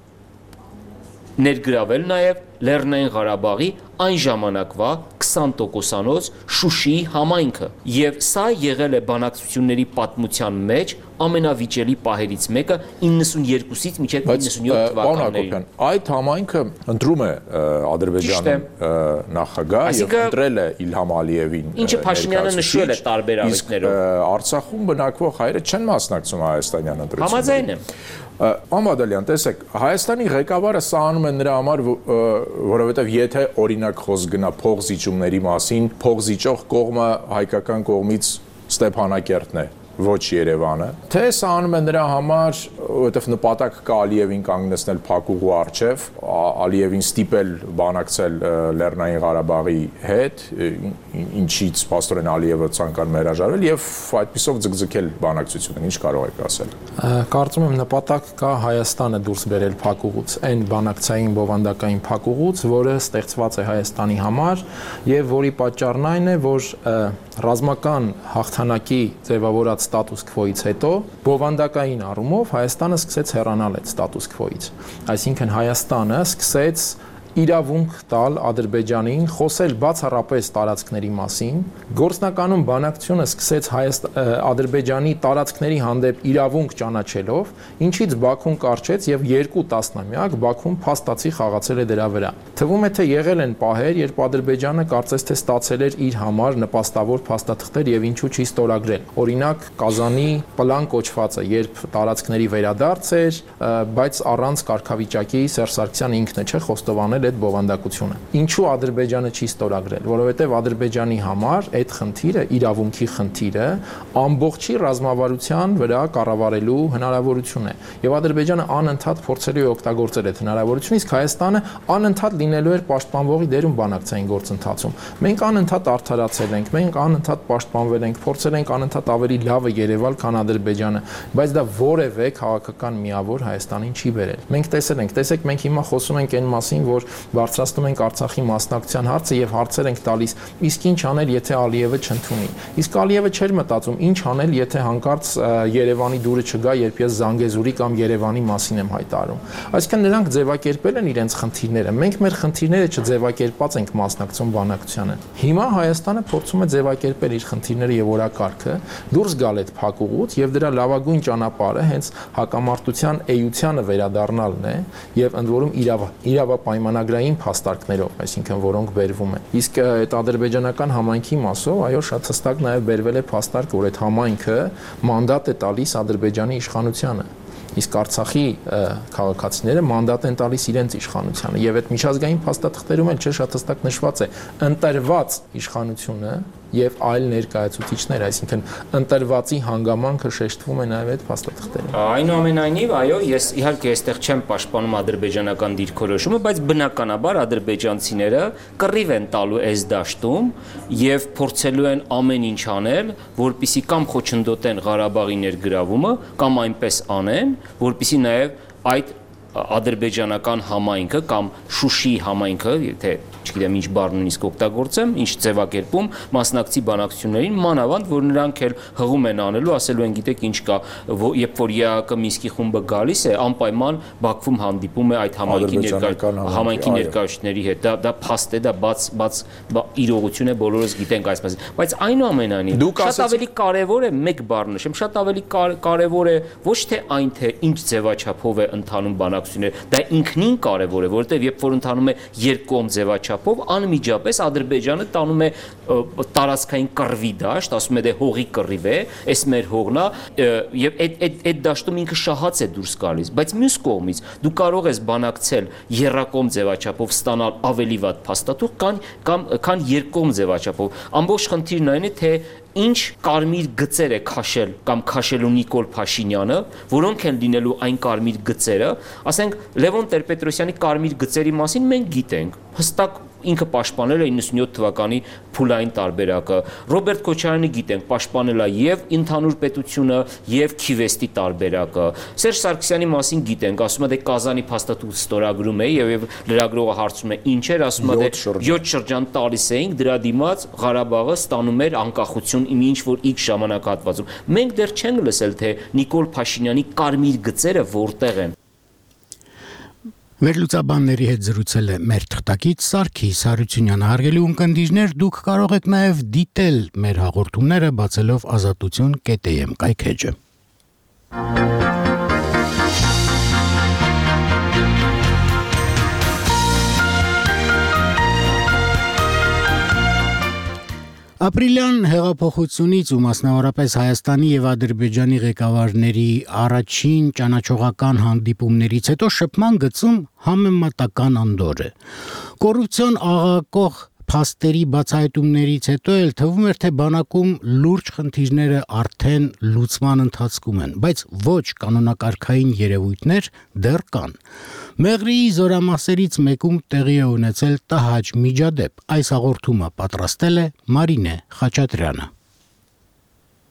ներգրավել նաև Լեռնային Ղարաբաղի այն ժամանակվա 20%-անոց Շուշիի համայնքը եւ սա եղել է բանակցությունների պատմության մեջ ամենավիճելի պահերից մեկը 92-ից մինչև 97 թվականներին։ Այդ համայնքը ընտրում է Ադրբեջանում նախագահ եւ ընտրել է Իլհամ Ալիևին։ Ինչը Փաշինյանը նշել է տարբեր առիթներով։ Արցախում բնակվող հայերը չեն մասնակցում հայաստանյան ընտրություններին։ Համաձայն եմ։ Ամադալյան, տեսեք, Հայաստանի ղեկավարը սա անում է նրա համար, որովհետև եթե օրինակ խոսք գնա փողզիջումների մասին, փողզիջող կողմը հայկական կողմից Ստեփանակերտն է, ոչ Երևանը, թե սա անում է նրա համար, որովհետև նպատակ կա Ալիևին կանգնեցնել փակուղու առջև, Ալիևին ստիպել բանակցել Լեռնային Ղարաբաղի հետ, ինչից փաստորեն Ալիևը ցանկանում հրաժարվել եւ այդպիսով ձգձգել բանակցությունները, ինչ կարող եք ասել։ Կարծում եմ նպատակ կա Հայաստանը դուրս բերել փակուղուց, այն բանակցային բովանդակային փակուղուց, որը ստեղծված է Հայաստանի համար եւ որի պատճառն այն է, որ ռազմական հաղթանակի ձևավորած ստատուս քվոից հետո բովանդակային առումով Հայաստանը սկսեց հեռանալ այդ ստատուս քվոից։ Այսինքն Հայաստանը սկսեց իրավունք տալ Ադրբեջանին խոսել բացառապես տարածքների մասին, գործնականում բանակցությունը սկսեց Ադրբեջանի տարածքների հանդեպ իրավունք ճանաչելով, ինչից Բաքուն կարճեց եւ 2 տասնամյակ Բաքուն փաստացի խաղացել է դրա վրա։ Թվում է թե եղել են պահեր, երբ Ադրբեջանը կարծես թե ստացել էր իր համար նպաստավոր փաստաթղթեր եւ ինչու չի ստորագրել։ Օրինակ Կազանի պլան կոչվածը, երբ տարածքների վերադարձ էր, բայց առանց կարգավիճակի Սերժ Սարգսյանը ինքն է խոստովանել այդ բովանդակությունը։ Ինչու Ադրբեջանը չի ստորագրել, որովհետև Ադրբեջանի համար այդ խնդիրը, իրավունքի խնդիրը ամբողջի ռազմավարության վրա կառավարելու հնարավորություն է։ Եվ Ադրբեջանը անընդհատ փորձելու է օգտագործել այդ հնարավորությունը, իսկ Հայաստանը անընդհատ լինելու էր պաշտպանվողի դերում բանակցային գործընթացում։ Մենք անընդհատ արդարացել ենք, մենք անընդհատ պաշտպանվել ենք, փորձել ենք անընդհատ ավելի լավը երևալ, քան Ադրբեջանը, բայց դա որևէ քաղաքական միավոր Հայաստանին չի բերել։ Մենք տեսել ենք, տեսեք, մենք հիմա խոսում ենք այն մասին, որ բարձրացնում ենք Արցախի մասնակցության հարցը եւ հարցեր ենք տալիս, իսկ ինչ անել, եթե Ալիևը չընդունի։ Իսկ Ալիևը չէր մտածում ինչ անել, եթե հանկարծ Երևանի դուրը չգա, երբ ես Զանգեզուրի կամ Երևանի մասին եմ հայտարարում։ Այսինքն նրանք ձևակերպել են իրենց խնդիրները։ Մենք մեր խնդիրները չձևակերպած ենք մասնակցում բանակցությանը։ Հիմա Հայաստանը փորձում է ձևակերպել իր խնդիրները եւ օրակարգը, դուրս գալ այդ փակուղուց եւ դրա լավագույն ճանապարհը հենց հակամարտության էությանը վերադառնալն է եւ ընդ որում իրավապայմանագրային փաստարկներով, այսինքն որոնք բերվում են։ Իսկ այդ ադրբեջանական համայնքի մասով, այո, շատ հստակ նաև բերվել է փաստարկ, որ այդ համայնքը մանդատ է տալիս Ադրբեջանի իշխանությանը։ Իսկ Արցախի քաղաքացիները մանդատ են տալիս իրենց իշխանությանը եւ այդ միջազգային փաստաթղթերում էլ շատ հստակ նշված է ընտրված իշխանությունը եւ այլ ներկայացուցիչներ, այսինքն ընտրվածի հանգամանքը շեշտվում է նաեւ այդ փաստաթղթերում։ Այնուամենայնիվ, այո, ես իհարկե այստեղ չեմ պաշտպանում ադրբեջանական դիրքորոշումը, բայց բնականաբար ադրբեջանցիները կռիվ են տալու այս դաշտում եւ փորձելու են ամեն ինչ անել, որպիսի կամ խոչընդոտեն Ղարաբաղի ներգրավումը, կամ այնպես անեն, որպիսի նաեւ այդ ադրբեջանական համայնքը կամ Շուշի համայնքը, եթե չգիտեմ ինչ բառ նույնիսկ օգտագործեմ, ինչ ձևակերպում մասնակցի բանակցություններին, մանավանդ որ նրանք էլ հղում են անելու, ասելու են գիտեք ինչ կա, երբ որ ԵԱԿ Մինսկի խումբը գալիս է, անպայման Բաքվում հանդիպում է այդ համայնքի ներկայացուցիչների հետ, դա փաստ է, դա բաց իրողություն է, բոլորս գիտենք այսպես, բայց այնուամենայնիվ շատ ավելի կարևոր է մեկ բառ նշեմ, շատ ավելի կարևոր է ոչ թե այն թե ինչ ձևաչափով է ընթանում բանակցությունները, դա ինքնին կարևոր է, որովհետև երբ որ ընթանում է երկկողմ ձևաչափով, անմիջապես Ադրբեջանը տանում է տարածքային կռվի դաշտ, ասում է դե հողի կռիվ է, այս մեր հողն է, եւ այդ դաշտում ինքը շահած է դուրս գալիս, բայց մյուս կողմից դու կարող ես բանակցել երրակողմ ձևաչափով ստանալ ավելի վատ փաստաթուղթ, քան երկկողմ ձևաչափով։ Ամբողջ խնդիրն այն է, թե ինչ կարմիր գծեր է քաշել կամ քաշելու Նիկոլ Փաշինյանը, որոնք են լինելու այն կարմիր գծերը, ասենք Լևոն Տեր-Պետրոսյանի կարմիր գծերի մասին մենք գիտենք, հստակ ինքը պաշտպանել է 97 թվականի փուլային տարբերակը, Ռոբերտ Քոչարյանը գիտենք, պաշտպանել է եւ ընդհանուր պետությունը եւ Քիվեստի տարբերակը, Սերժ Սարգսյանի մասին գիտենք, ասում է դե Կազանի փաստաթուղթ ստորագրում է եւ լրագրողը հարցում է ինչ էր, ասում է դե 7 շրջան տալիս էինք, դրա դիմաց Ղարաբաղը ստանում էր անկախություն ինչ որ X ժամանակահատվածում։ Մենք դեռ չենք լսել թե Նիկոլ Փաշինյանի կարմիր գծերը որտեղ են։ Վերլուծաբանների հետ զրուցել է մեր թղթակից Սարգիս Հարությունյանը։ Հարգելի ունկնդիրներ, դուք կարող եք նաև դիտել մեր հաղորդումները բացելով azatutun.am կայքեջը։ Ապրիլյան հեղափոխությունից ու մասնավորապես Հայաստանի եւ Ադրբեջանի ղեկավարների առաջին ճանաչողական հանդիպումներից հետո շփման գծում համեմատական անդոր է։ Կոռուպցիոն աղաղակող փաստերի բացահայտումներից հետո էլ թվում էր, թե բանակում լուրջ խնդիրները արդեն լուծման ընթացքում են, բայց ոչ կանոնակարգային երևույթներ դեռ կան։ Մեղրիի զորամասերից մեկում տեղի է ունեցել տհաճ միջադեպ։ Այս հաղորդումը պատրաստել է Մարինե Խաչատրյանը։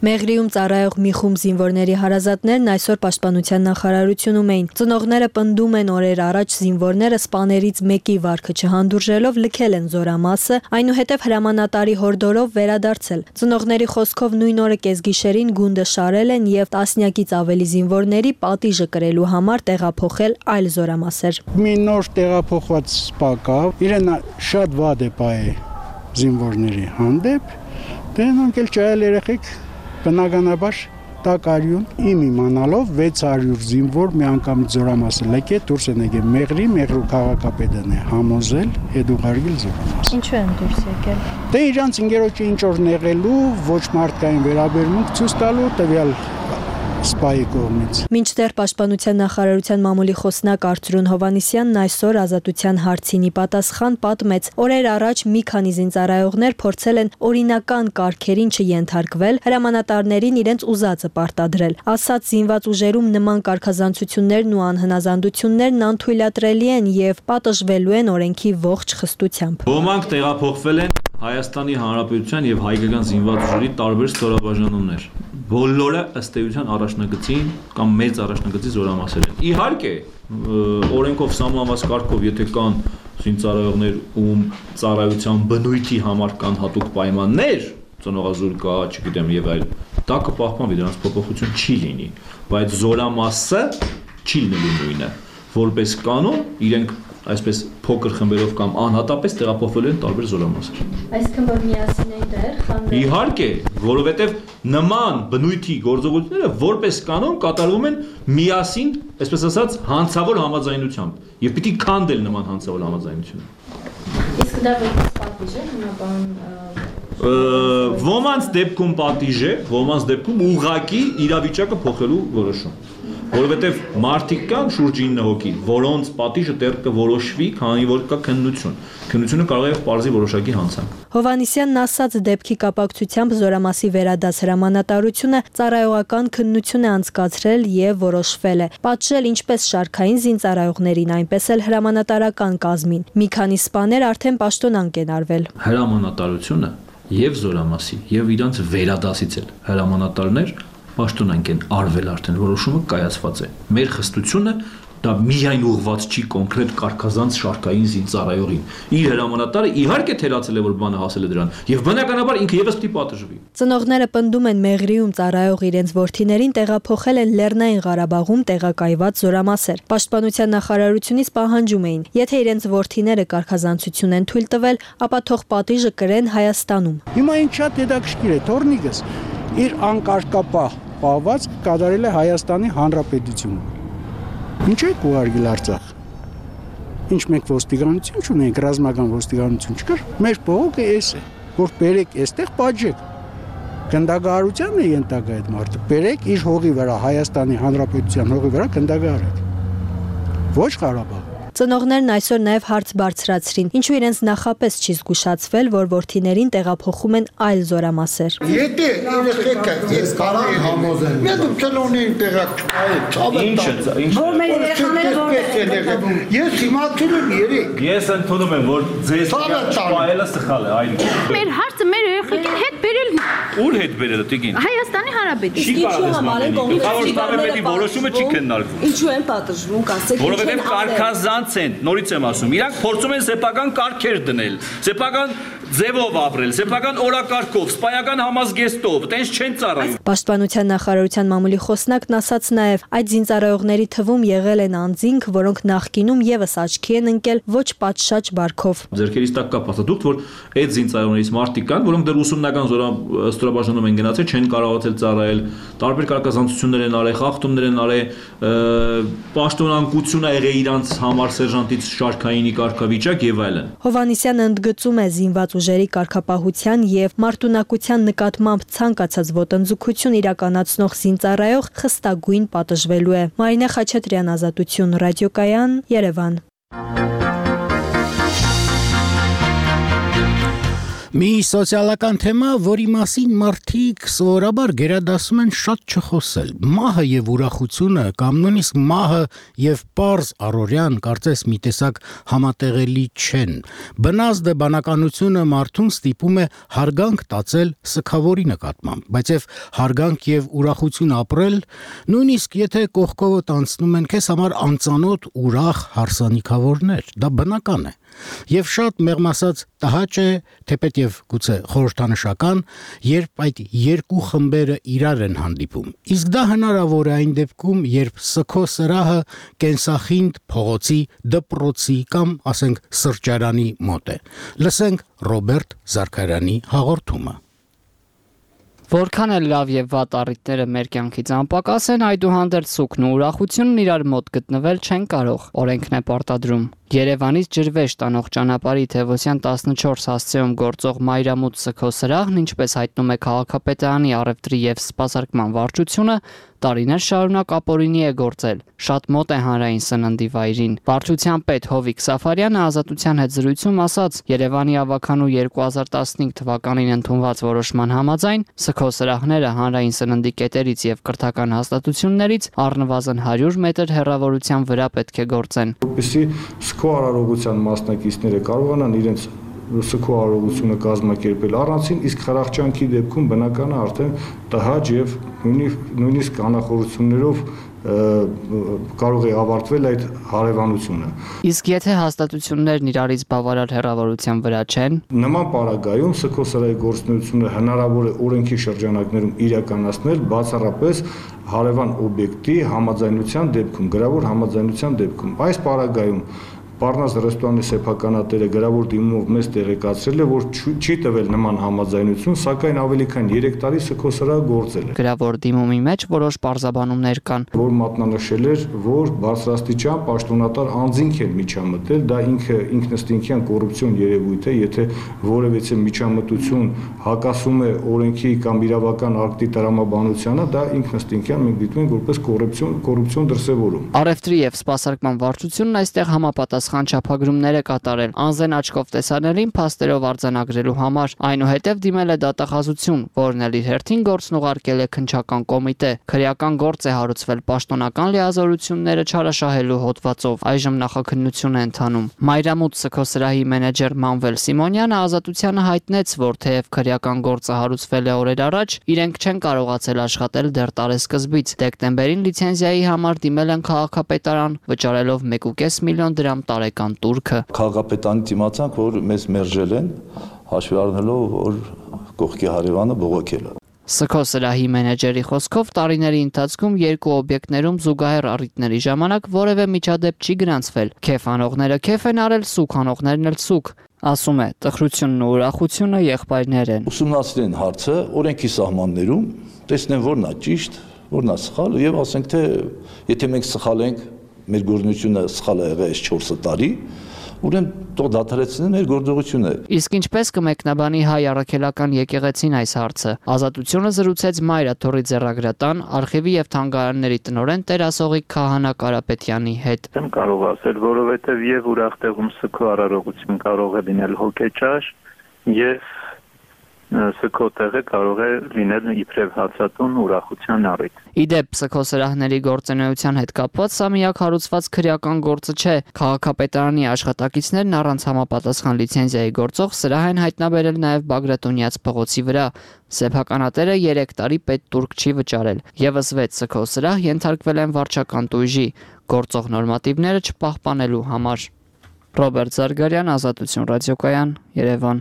Մեղրիում ծառայող մի խումբ զինվորների հարազատներն այսօր Պաշտպանության նախարարությունում էին։ Ծնողները պնդում են օրեր առաջ զինվորները սպաներից մեկի վարքը չհանդուրժելով լքել են զորամասը, այնուհետև հրամանատարի հորդորով վերադարձել։ Ծնողների խոսքով նույն օրը կեսգիշերին գունդը շարել են եւ տասնյակից ավելի զինվորների պատիժը կրելու համար տեղափոխել այլ զորամասեր։ Մի նոր տեղափոխված սպա կա, իրեն շատ վատ է պայել զինվորների հանդեպ, դրանք էլ ճայել երեխեք բնականաբար տակարյուն իմ իմանալով 600 զինվոր մի անգամ զորամասը լեկե դուրս են եկել Մեղրու քաղաքապետն է համոզել հետ ուղարկել զորամաս։ Ինչու են դուրս եկել։ Դե իրանց ինգերոջը ինչ որ նեղելու, ոչ մարդկային վերաբերմունք ցույց տալու տվյալ սպայի կողմից։ Մինչդեռ Պաշտպանության նախարարության մամուլի խոսնակ Արծրուն Հովհաննիսյանն այսօր Ազատության հարցինի պատասխան պատմեց. օրեր առաջ մի քանի զինծառայողներ փորձել են օրինական կարգերին չենթարկվել, հրամանատարներին իրենց ուզածը պարտադրել։ Ասած զինված ուժերում նման կարգազանցություններն ու անհնազանդություններն անթույլատրելի են եւ պատժվելու են օրենքի ողջ խստությամբ։ Ոմանք տեղափոխվել են Հայաստանի Հանրապետության եւ հայկական զինված ուժերի տարբեր ստորաբաժանումներ։ Բոլորը ըստ էության առաջնագծին կամ մեծ առաջնագծի զորամասեր են։ Իհարկե, օրենքով սահմանված կարգով, եթե կան զինծառայողներ, ում ծառայության բնույթի համար կան հատուկ պայմաններ, ծնողազուր կա, չգիտեմ, եւ այլ, դա կպահպանվի, դրանց փոփոխություն չի լինի, բայց զորամասը չի լինելու նույնը։ Որպես կանոն, իրենք այսպես փոքր խմբերով կամ անհատապես տեղափոխվել են տարբեր զորամասեր։ Այսինքն որ միասին են դեր խմբեր։ Իհարկե, որովհետև նման բնույթի գործողությունները որպես կանոն կատարվում են միասին, այսպես ասած, հանցավոր համաձայնությամբ, եւ պիտի քանդել նման հանցավոր համաձայնությունը։ Իսկ դա որպես պատիժ է, հիմնականում ոմանց դեպքում պատիժ է, ոմանց դեպքում ուղղակի իրավիճակը փոխելու որոշում։ Որովհետև մարդիկ կան շուրջ 9 հոգի, որոնց պատիժը դեռ կորոշվի, քանի որ կա քննություն։ Քննությունը կարող է պարզի որոշակի հանցանք։ Հովհաննիսյանն ասաց դեպքի կապակցությամբ զորամասի վերադաս հրամանատարությունը ծառայողական քննություն է անցկացրել եւ որոշվել է պատժել ինչպես շարքային զինծառայողներին, այնպես էլ հրամանատարական կազմին։ Մի քանի սպաներ արդեն պաշտոնանկ են արվել։ Հրամանատարությունը եւ զորամասի եւ իրանց վերադասից էլ հրամանատարներ պաշտոնանկ են արվել արդեն, որոշումը կայացված է։ Մեր խստությունը դա միայն ուղղված չի կոնկրետ կարգազանց շարքային զինծառայողին։ Իր հրամանատարը իհարկե թերացել է, որ բանը հասել է դրան, եւ բնականաբար ինքը եւս պիտի պատժվի։ Ծնողները պնդում են Մեղրիում ծառայող իրենց որդիներին տեղափոխել են Լեռնային Ղարաբաղում տեղակայված զորամասեր։ Պաշտպանության նախարարությունից պահանջում էին, եթե իրենց որդիները կարգազանցություն են թույլ տվել, ապա թող պատիժը կրեն Հայաստանում։ Հիմա ինչ շատ հետաքրքիր է, թորնիկս իր անկարգապահ պահված կատարել է Հայաստանի Հանրապետությունը։ Ինչ է ուղարկել Արցախ։ Ինչ մենք ոստիկանություն չունենք, ռազմական ոստիկանություն չկար։ Մեր բողոքը էս է, որ բերեք այստեղ պատժեք։ Գնդագարության է ենթակա այդ մարդը։ Բերեք իր հողի վրա, Հայաստանի Հանրապետության հողի վրա գնդագարեք։ Ոչ Ղարաբաղ։ Ծնողներն այսօր նաև հարց բարձրացրին, ինչու իրենց նախապես չի զգուշացվել, որ որդիներին տեղափոխում են այլ զորամասեր։ Եթե երեխեքը ես կարող համոզեմ, մենք ծնողներին տեղակ Որ մեր երեխաները ես իմացել եմ երեք։ Ես ընդունում եմ, որ ձեզ պահելը սխալ է, այլ։ Մեր հարցը մեր երեխեքին հետ բերելն է։ Ուր հետ բերելը տիկին։ Հայաստանի Հանրապետություն։ Չի կարող ես մամեն։ Գաղորդավետի որոշումը չի քննարկվում։ Ինչու են պատժվում, կասեք։ Որովհետև կարգազանց են, նորից եմ ասում, իրանք փորձում են սեփական կարգեր դնել, սեփական ձևով ապրել, սեփական օրակարգով, սպայական համազգեստով, տենց չեն ծառայում։ Պաշտպանության նախարարության մամուլի խոսնակն ասաց նաև, այդ զինծառայողների թվում եղել են անձինք, որոնք նախկինում եւս աչքի են ընկել ոչ պատշաճ բարքով։ Ձերքերից տակ կա փաստաթուղթ, որ այդ զինծառայողներից մարդիկ կան, որոնք դեռ ուսումնական ստորաբաժանում են գնացել, չեն կարողացել ծառայել, տարբեր կարգազանցություններ են արել, խախտումներ են արել, պաշտոնանկություն ա եղել իրանց համար սերժանտից շարքայինի կարգավիճակ եւ այլն։ Հովհաննիսյանը ընդգծում է զինված ուժերի կարգապահության եւ մարտունակության նկատմամբ ցանկացած ոտնձգություն իրականացնող զինծառայող խստագույն պատժվելու է։ Մարինե Խաչատրյան, Ազատություն, Ռադիոկայան, Երևան։ Մի սոցիալական թեմա, որի մասին մարդիկ սովորաբար գերադասում են շատ չխոսել։ Մահը եւ ուրախությունը կամ նույնիսկ մահը եւ պարզ առօրյան կարծես մի տեսակ համատեղելի չեն։ Բնազդը բանականությունը մարդուն ստիպում է հարգանք տածել սքավորի նկատմամբ, բայց եւ հարգանք եւ ուրախություն ապրել, նույնիսկ եթե կողքովդ անցնում են քեզ համար անծանոթ ուրախ հարսանիքավորներ, դա բնական է։ Եվ շատ մեղմ ասած տհաճ է, թեպետ եւ գուցե խորհրդանշական, երբ այդ երկու խմբերը իրար են հանդիպում։ Իսկ դա հնարավոր է այն դեպքում, երբ սքո սրահը կենսախինդ փողոցի, դպրոցի կամ ասենք սրճարանի մոտ է։ Լսենք Ռոբերտ Զարքարյանի հաղորդումը։ Որքան էլ լավ եւ վատ առիթները մեր կյանքից անպակաս են, այդուհանդերձ սուքն ու ուրախությունն իրար մոտ գտնվել չեն կարող, օրենքն է պարտադրում։ Երևանից ջրվեժ տանող ճանապարհի Թևոսյան 14 հասցեում գործող Մայրամուտ սքո սրահն, ինչպես հայտնում է քաղաքապետարանի առևտրի եւ սպասարկման վարչությունը, տարիներ շարունակ ապօրինի է գործել, շատ մոտ է հանրային սննդի վայրին։ Վարչության պետ Հովիկ Սաֆարյանը Ազատության հետ զրույցում ասաց, Երևանի ավականու 2015 թվականին ընդունված որոշման համաձայն սքո սրահները հանրային սննդի կետերից եւ կրթական հաստատություններից առնվազն 100 մետր հեռավորության վրա պետք է գործեն։ Սքո արարողության մասնակիցները կարողանան իրենց սքո արարողությունը կազմակերպել առանցին, իսկ խրախճանքի դեպքում բնական է արդեն տհաճ եւ նույնիսկ անախորություններով կարող է ավարտվել այդ հարևանությունը։ Իսկ եթե հաստատություններն իրարից բավարար հեռավորության վրա չեն, նման պարագայում սքո սրահի գործունեությունը հնարավոր է օրենքի շրջանակներում իրականացնել բացառապես հարևան օբյեկտի համաձայնության դեպքում, գրավոր համաձայնության դեպքում։ Այս պարագայում Պառնաս ռեստորանի սեփականատերը գրավոր դիմումով մեզ տեղեկացրել է, որ չի տվել նման համաձայնություն, սակայն ավելի քան 3 տարի սքո սրահը գործել է։ Գրավոր դիմումի մեջ որոշ պարզաբանումներ կան, որ մատնանշել էր, որ բարձրաստիճան պաշտոնատար անձինք են միջամտել, դա ինքնըստինքյան կոռուպցիոն երևույթ է, եթե որևէ միջամտություն հակասում է օրենքի կամ իրավական ակտի տրամաբանությանը, դա ինքնըստինքյան մենք դիտում ենք որպես կոռուպցիոն դրսևորում։ Առևտրի եւ սպասարկման վարչությունն այստեղ համապատասխան չափագրումներ է կատարել անզեն աչքով տեսանելին փաստերով արձանագրելու համար, այնուհետև դիմել է դատախազություն, որն էլ իր հերթին գործն ուղարկել է քննչական կոմիտե։ Քրեական գործ է հարուցվել պաշտոնական լիազորությունները չարաշահելու հոդվածով, այժմ նախաքննություն է ընթանում։ Մայրամուտ սքո սրահի մենեջեր Մանվել Սիմոնյանը Ազատությանը հայտնեց, որ թեև քրեական գործը հարուցվել է օրեր առաջ, իրենք չեն կարողացել աշխատել դեռ տարեսկզբից։ Դեկտեմբերին լիցենզիայի համար դիմել են քաղաքապետարան, վճարելով 1.5 միլիոն դրամ տարեկան տուրքը։ Քաղաքապետարանի դիմացանք, որ մեզ մերժել են, հաշվի առնելով, որ կողքի հարևանը բողոքել է։ Սքո սրահի մենեջերի խոսքով տարիների ընթացքում երկու օբյեկտներում զուգահեռ առիթների ժամանակ որևէ միջադեպ չի գրանցվել։ Քեֆ անողները քեֆ են արել, սուկ անողներն էլ սուկ։ Ասում է, տխրությունն ու ուրախությունը եղբայրներ են։ Ուսումնասիրեն հարցը օրենքի սահմաններում, տեսնեն որն է ճիշտ, որն է սխալ եւ ասենք թե եթե մենք սխալ ենք, մեր գործունեությունը սխալ է եղել 4 տարի, ուրեմն թող դադարեցնեն մեր գործողությունը։ Իսկ ինչպես կմեկնաբանի հայ առաքելական եկեղեցին այս հարցը։ Ազատությունը զրուցեց Մայրաթորի ձեռագրատան, արխիվի եւ թանգարանների տնօրեն Տերասողիկ Քահանա Կարապետյանի հետ։ Եմ կարող ասել, որովհետեւ եւ ուրախ տեղում սքո արարողություն կարող է լինել հոգեճաշ եւ սքո տեղը կարող է լինել իբրև հացատուն ուրախության առիթ։ Իդեպ սքո սրահների գործունեության հետ կապված սա միակ հարուցված քրեական գործը չէ։ Քաղաքապետարանի աշխատակիցներն առանց համապատասխան լիցենզիայի գործող սրահ են հայտնաբերել նաև Բագրատունյաց փողոցի վրա։ Սեփականատերը 3 տարի պետտուրք չի վճարել։ Եվս 6 սքո սրահ ենթարկվել են վարչական տույժի գործող նորմատիվները չպահպանելու համար։ Ռոբերտ Զարգարյան, Ազատություն ռադիոկայան, Երևան։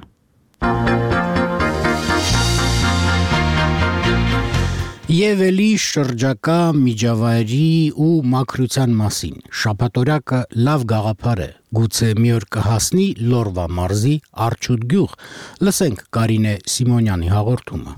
Եվ էլի շրջակա միջավայրի ու մաքրության մասին։ Շաբաթօրյակը լավ գաղափար է, գուցե մի օր կհասնի Լորվա մարզի Արջուտ գյուղ։ Լսենք Կարինե Սիմոնյանի հաղորդումը։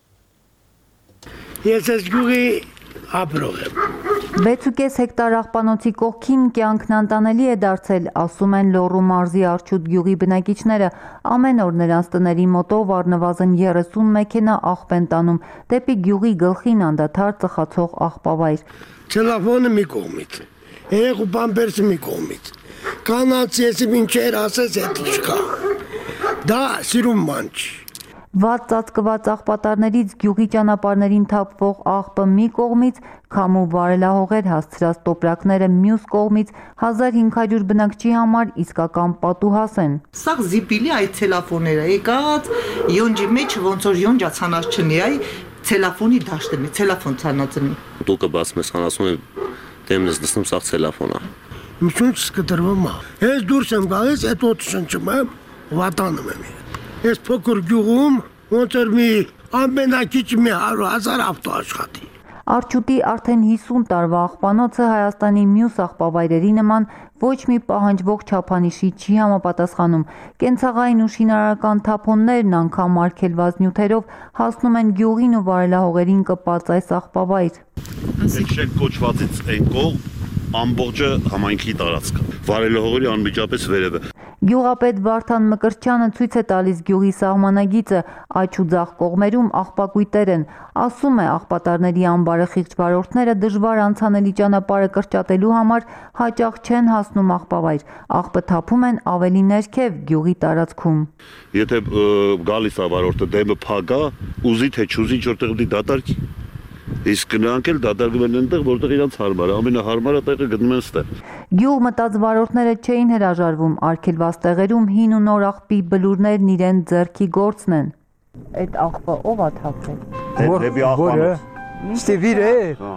Ես այս գյուղի ապրող եմ։ 6.5 հեկտար աղբանոցի կողքին կյանքն անտանելի է դարձել, ասում են Լոռու մարզի Արջուտ գյուղի բնակիչները։ Ամեն օր նրանց տների մոտով առնվազն 30 մեքենա աղբ են տանում դեպի գյուղի գլխին անդադար ծխացող աղբավայր։ Տելեֆոնը մի կողմից, երեխու պամպերսը մի կողմից, կանանց եսի մինչեր ասես հետ չկա։ Դա սիրուն ման չի։ Վատ ծածկված աղբատարներից գյուղի ճանապարհներին թափվող աղբը մի կողմից, քամու վարելահողեր հասցրած տոպրակները մյուս կողմից 1500 բնակչի համար իսկական պատուհաս են։ Սա զիպիլի այդ ցելոֆոնները եկած յոնջի մեջ ոնց որ յոնջա ցանած չնի այ ցելոֆոնի դաշտենի ցելոֆոն ցանածնի։ Դուք բացում ես անասում եմ դեմնս դսնում սա ցելոֆոնա։ Միշտ սկտրվում է։ Ես դուրս եմ գալիս, այդ օդը չմեմ, վատանում եմ։ Ես փոքր գյուղում ոնց որ մի ամենակիչ մի 100,000 ավտո աշխատի։ Արչուտի արդեն 50 տարվա աղբանոցը Հայաստանի մյուս աղբավայրերի նման ոչ մի պահանջվող չափանիշի չի համապատասխանում։ Կենցաղային ու շինարարական թափոններն անգամ արգելված նյութերով հասնում են գյուղին ու վարելահողերին կպած այս աղբավայր։ Շենք կոչվածից այն կողմ ամբողջը համայնքի տարածքը։ Վարելահողերի անմիջապես վերևը։ Գյուղապետ Վարդան Մկրտչյանը ցույց է տալիս գյուղի սահմանագիծը, աջ ու ձախ կողմերում աղբակույտեր են։ Ասում է, աղբատարների անբարը խիղճ վարորդները դժվար անցանելի ճանապարհը կրճատելու համար հաճախ չեն հասնում աղբավայր։ Աղբը թափում են ավելի ներքև գյուղի տարածքում։ Եթե գալիս է վարորդը դեմը փագա, ուզի թե չուզի որտեղ դի դատարկի։ Իսկ նրանք էլ դատարկվում են այնտեղ, որտեղ իրանց հարմար է, ամենահարմարը տեղը գտնում են ստեղ։ Գյուղ մտած վարորդները չէին հրաժարվում, արգելված տեղերում հին ու նոր աղբի բլուրներն իրեն ձեռքի գործն են։ Այդ աղբը ով է թափել։ Որը։ Ստիվիրը։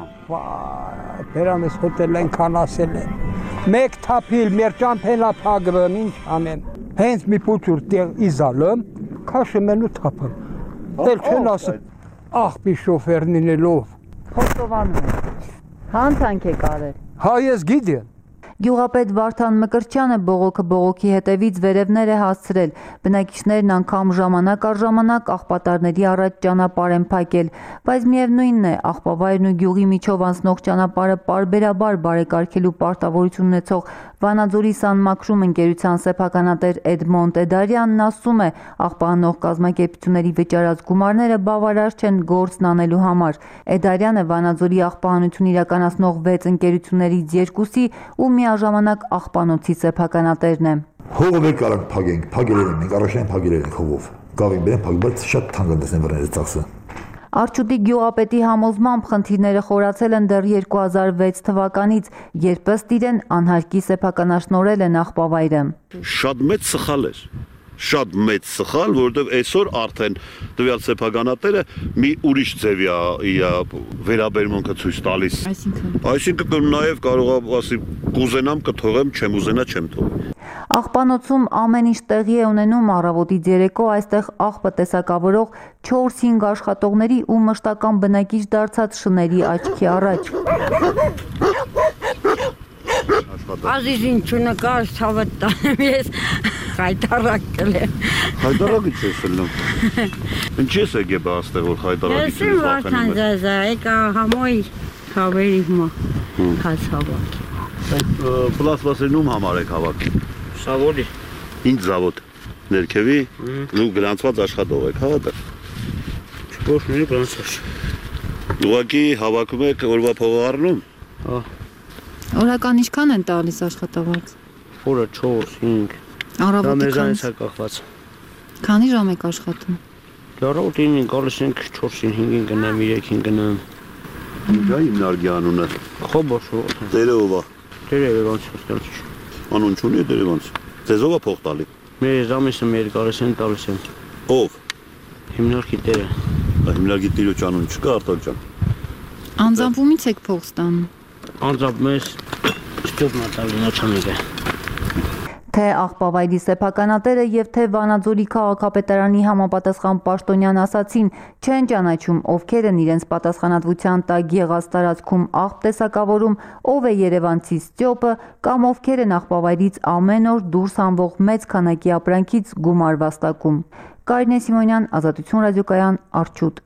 Վայ, դրանից հոտել ենքան ասել են։ Մեկ թափիլ մեր ճամփելա փագրն ինչ անեմ։ Հենց մի փոքր տեղ իզալում, քաշում են ու թափում։ Դել չեն ասել։ Աղբի շոֆերն ինելով։ Խոստովանում է։ Հանցանք է կարել։ Հա ես գիտեմ։ Գյուղապետ Վարդան Մկրտչյանը բողոքը բողոքի հետևից վերևներ է հասցրել։ Բնակիչներն անգամ ժամանակ առ ժամանակ աղբատարների առաջ ճանապարհ են փակել, բայց միևնույնն է, աղբավայրն ու գյուղի միջով անցնող ճանապարհը պարբերաբար բարեկարգելու պարտավորություն ունեցող Վանաձորի Սանմակրում ընկերության սեփականատեր Էդմոնդ Էդարյանն ասում է, աղբանող կազմակերպությունների վճարած գումարները բավարար չեն գործն անելու համար։ Էդարյանը Վանաձորի աղբահանություն իրականացնող 6 ընկերություններից 2-ի ու միաժամանակ աղբանոցի սեփականատերն է։ Հողը մեր կարանք փագենք, փագել ենք, մենք առաջին փագել ենք հողով։ Գավին բերեն փագ, բայց շատ թանկատեսն են վրաները ծախսը։ Արչուտի գյուղապետի համոզմամբ խնդիրները խորացել են դեռ 2006 թվականից, երբ ըստ իրեն անհարկի սեփականաշնորհել են աղբավայրը։ Շատ մեծ սխալ էր։ Շատ մեծ սխալ, որովհետև այսօր արդեն տվյալ սեփականատերը մի ուրիշ ձևի է վերաբերմունքը ցույց տալիս։ Այսինքն նաև կարող է ասի կուզենամ կթողեմ, չեմ ուզենա չեմ թողի։ Աղբանոցում ամեն ինչ տեղի է ունենում առավոտից երեկո այստեղ աղբը տեսակավորող 4-5 աշխատողների ու մշտական բնակիչ դարձած շների աչքի առաջ։ Ազիզին չնկար ցավդ տանեմ ես խայտարակել եմ։ Խայտարակի չես ելնում։ Ինչի՞ ես եկել այստեղ որ խայտարակի չես վախենում։ Ես վարդան զազա, եկա համոյ խավերի հիմա հաց հավաք։ Պլաստմասերում համար եք հավաքի։ Սավոդի։ Ինչ զավոդ։ Ներքևի ու գրանցված աշխատող եք, հա դա։ Չփոխների գրանցած։ Ուղղակի հավաքում եք օրվա փողը առնում։ Հա։ Օրական ինչքան են տալիս աշխատավարձ։ Օրը 4-5։ Առավոտի քանից է կախված։ Քանի ժամ եք աշխատում։ Առավոտին գալիս ենք 4-ին 5-ին գնամ 3-ին գնամ։ Ինչ է հիմնարկի անունը։ Խոբոշո։ Տերը ով է։ Տերը Երևանցի։ Անուն չունի Երևանցի։ Ձեզ ով է փող տալի։ Մեր զամեսը մեր գալիս են տալիս են։ Ով։ Հիմնարկի տերը։ Հիմնարկի տիրոջ անուն չկա Արտակ ջան։ Անձամբ ումից եք փող ստանում։ Անձամբ մեզ ստուգ մատալի նոչամիգը։ Թե աղբավայրի սեփականատերը եւ թե Վանաձորի քաղաքապետարանի համապատասխան պաշտոնյան ասացին չեն ճանաչում ովքեր են իրենց պատասխանատվության տակ եղած տարածքում աղբ տեսակավորում, ով է երևանցի Ստյոպը կամ ովքեր են աղբավայրից ամեն օր դուրս հանվող մեծ քանակի ապրանքից գումար վաստակում։ Կարինե Սիմոնյան, Ազատություն ռադիոկայան, Արչուտ։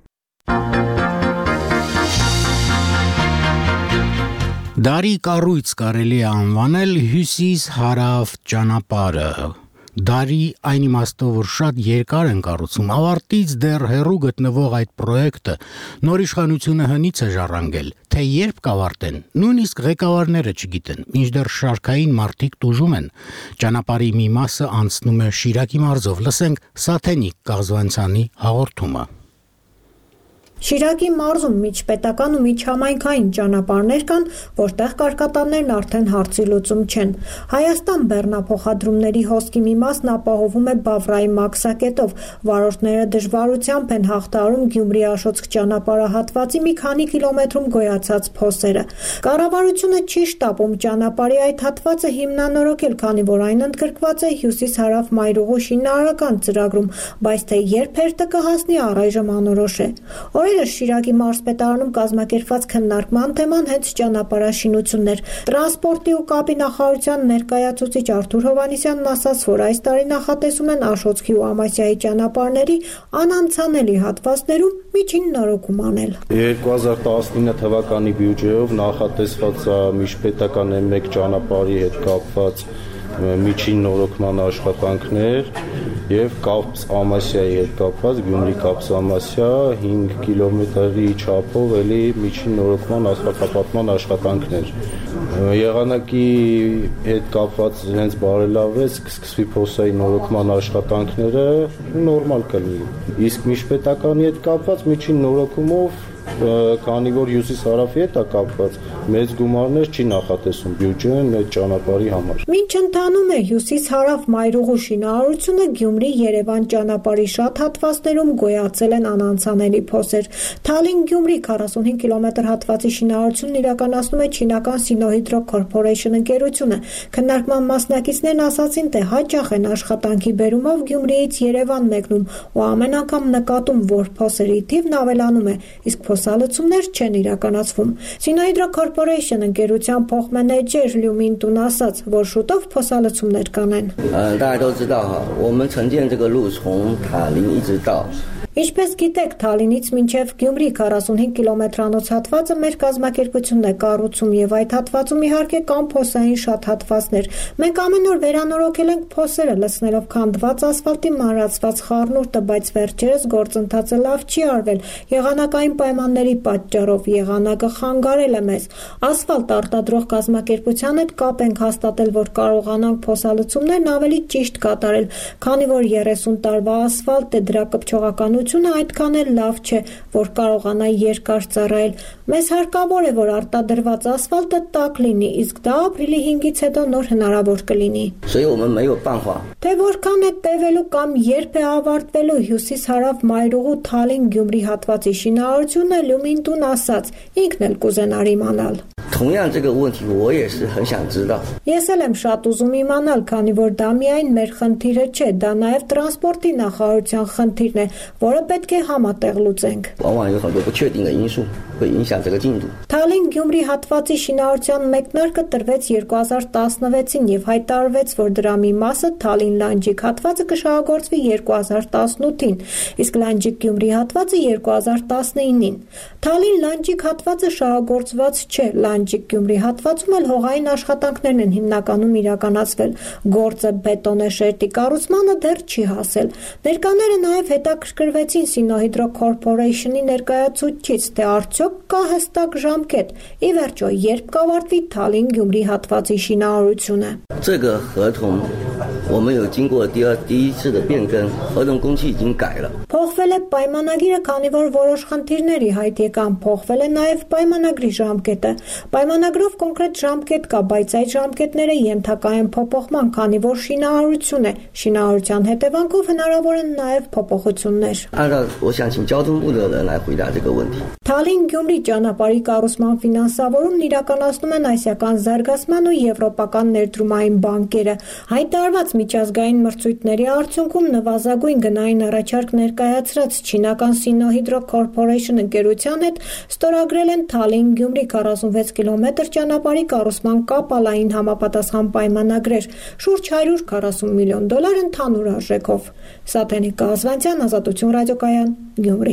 Դարի կառույց կարելի է անվանել հյուսիս-հարավ ճանապարհը։ Դարի այն իմաստով, որ շատ երկար են կառուցում, ավարտից դեռ հեռու գտնվող այդ պրոյեկտը նոր իշխանությունը հնից է ժառանգել, թե երբ կավարտեն, նույնիսկ ղեկավարները չգիտեն, մինչդեռ շարքային մարդիկ տուժում են, ճանապարհի մի մասը անցնում է Շիրակի մարզով, լսենք Սաթենիկ Կաղզվանցյանի հաղորդումը։ Շիրակի մարզում միջպետական ու միջհամայնքային ճանապարհներ կան, որտեղ կարկատաններն արդեն հարցի լուծում չեն։ Հայաստան բեռնափոխադրումների հոսքի մի մասն ապահովում է Բավրայի մաքսակետով, վարորդները դժվարությամբ են հաղթահարում Գյումրի-Աշոտsk ճանապարհահատվածի մի քանի կիլոմետրում գոյացած փոսերը։ Կառավարությունը չի շտապում ճանապարհի այդ հատվածը հիմնանորոգել, քանի որ այն ընդգրկված է հյուսիս-հարավ մայրուղու շինարարական ծրագրում, բայց թե երբ հերթը կհասնի առայժմ անորոշ է։ Օրերս Շիրակի մարզպետարանում կազմակերպված քննարկման թեման հենց ճանապարհաշինությունն էր։ Տրանսպորտի ու կապի նախարարության ներկայացուցիչ Արթուր Հովհաննիսյանն ասաց, որ այս տարի նախատեսում են Աշոտսկի ու Ամասիայի ճանապարհների անանցանելի հատվածներում միջին նորոգում անել։ 2019 թվականի բյուջեով նախատեսված է միջպետական M1 ճանապարհի հետ կապված միջին նորոգման աշխատանքներ եւ Կապս Ամասիայի հետ կապված Գյումրի Կապս Ամասիա 5 կիլոմետրի չափով էլի միջին նորոգման ասֆալտապատման աշխատանքներ։ Եղանակի հետ կապված հենց բարելավեց, կսկսվի փոսայի նորոգման աշխատանքները, նորմալ կլինի։ Իսկ միջպետականի հետ կապված միջին նորոգումով քանի որ հյուսիս-հարավի հետ է կապված, մեծ գումարներ չի նախատեսում բյուջեն այդ ճանապարհի համար։ Մինչ ընթանում է հյուսիս-հարավ մայրուղու շինարարությունը, Գյումրի-Երևան ճանապարհի շատ հատվածներում գոյացել են անանցանելի փոսեր։ Թալին-Գյումրի 45 կիլոմետր հատվածի շինարարությունն իրականացնում է չինական Sinohydro Corporation ընկերությունը։ Քննարկման մասնակիցներն ասացին, թե հաճախ են աշխատանքի բերումով Գյումրիից Երևան մեկնում ու ամեն անգամ նկատում, որ փոսերի թիվն ավելանում է, իսկ փոսալցումներ չեն իրականացվում։ Sinohydro Corporation ընկերության փոխմենեջեր Լյումին Տուն ասաց, որ շուտով փոսալցումներ կանեն։ Ինչպես գիտեք, Թալինից մինչև Գյումրի 45 կիլոմետրանոց հատվածը մեր կազմակերպությունն է կառուցում եւ այդ հատվածում իհարկե կան փոսային շատ հատվածներ։ Մենք ամեն օր վերանորոգել ենք փոսերը, լցնելով քանդված ասֆալտի մանրացված խառնուրդը, բայց վերջերս գործընթացը լավ չի արվել։ Եղանակային պայմանների պատճառով եղանակը խանգարել է մեզ։ Ասֆալտ արտադրող կազմակերպության հետ կապ ենք հաստատել, որ կարողանանք փոսալցումներն ավելի ճիշտ կատարել, քանի որ 30 տարվա ասֆալտ է, դրա կպչողականությունը այդքան էլ լավ չէ, որ կարողանա երկար ծառայել։ Մեզ հարկավոր է, որ արտադրված ասֆալտը տաք լինի, իսկ դա ապրիլի 5-ից հետո նոր հնարավոր կլինի։ Թե որքան է տևելու կամ երբ է ավարտվելու հյուսիս-հարավ մայրուղու Թալին-Գյումրի հատվածի շինարարությունը, Լյումին Տուն ասաց, ինքն էլ կուզենար իմանալ։ Ես էլ եմ շատ ուզում իմանալ, քանի որ դա միայն մեր խնդիրը չէ, դա նաև տրանսպորտի նախարարության խնդիրն է, որը պետք է համատեղ լուծենք։ Թալին-Գյումրի հատվածի շինարարության մեկնարկը տրվեց 2016-ին եւ հայտարարվեց, որ դրա մի մասը Թալին-Լանջիկ հատվածը կշահագործվի 2018-ին, իսկ Լանջիկ-Գյումրի հատվածը 2019-ին։ Թալին-Լանջիկ հատվածը շահագործված չէ, Լանջիկ-Գյումրի հատվածում էլ հողային աշխատանքներն են հիմնականում իրականացվել։ Գործը բետոնե շերտի կառուցմանը դեռ չի հասել։ Ներկաները նաև հետաքրքրվեցին Sinohydro Corporation-ի ներկայացուցիչից, թե արդյոք կա հստակ ժամկետ։ Ի վերջո, երբ կավարտվի Թալին-Գյումրի հատվածի շինարարությունը։ Փոխվել է պայմանագիրը, քանի որ որոշ խնդիրներ ի հայտ եկան, փոխվել է նաև պայմանագրի ժամկետը։ Պայմանագրով կոնկրետ ժամկետ կա, բայց այդ ժամկետները ենթակա են փոփոխման, քանի որ շինարարություն է։ Շինարարության հետևանքով հնարավոր են նաև փոփոխություններ։ Թալին-Գյումրի ճանապարհի կառուցման ֆինանսավորումն իրականացնում են Ասիական զարգացման ու Եվրոպական ներդրումային բանկերը։ Հայտարարված միջազգային մրցույթների արդյունքում նվազագույն գնային առաջարկ ներկայացրած չինական Sinohydro Corporation ընկերության հետ ստորագրել են Թալին-Գյումրի 46 կիլոմետր ճանապարհի կառուցման կապալային համապատասխան պայմանագրեր, շուրջ $140 միլիոն ընդհանուր արժեքով։ Սաթենիկ Կաղզվանցյան, Ազատություն ռադիոկայան, Գյումրի։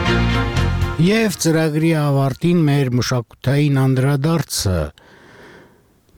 Եվ ծրագրի ավարտին մեր մշակութային անդրադարձը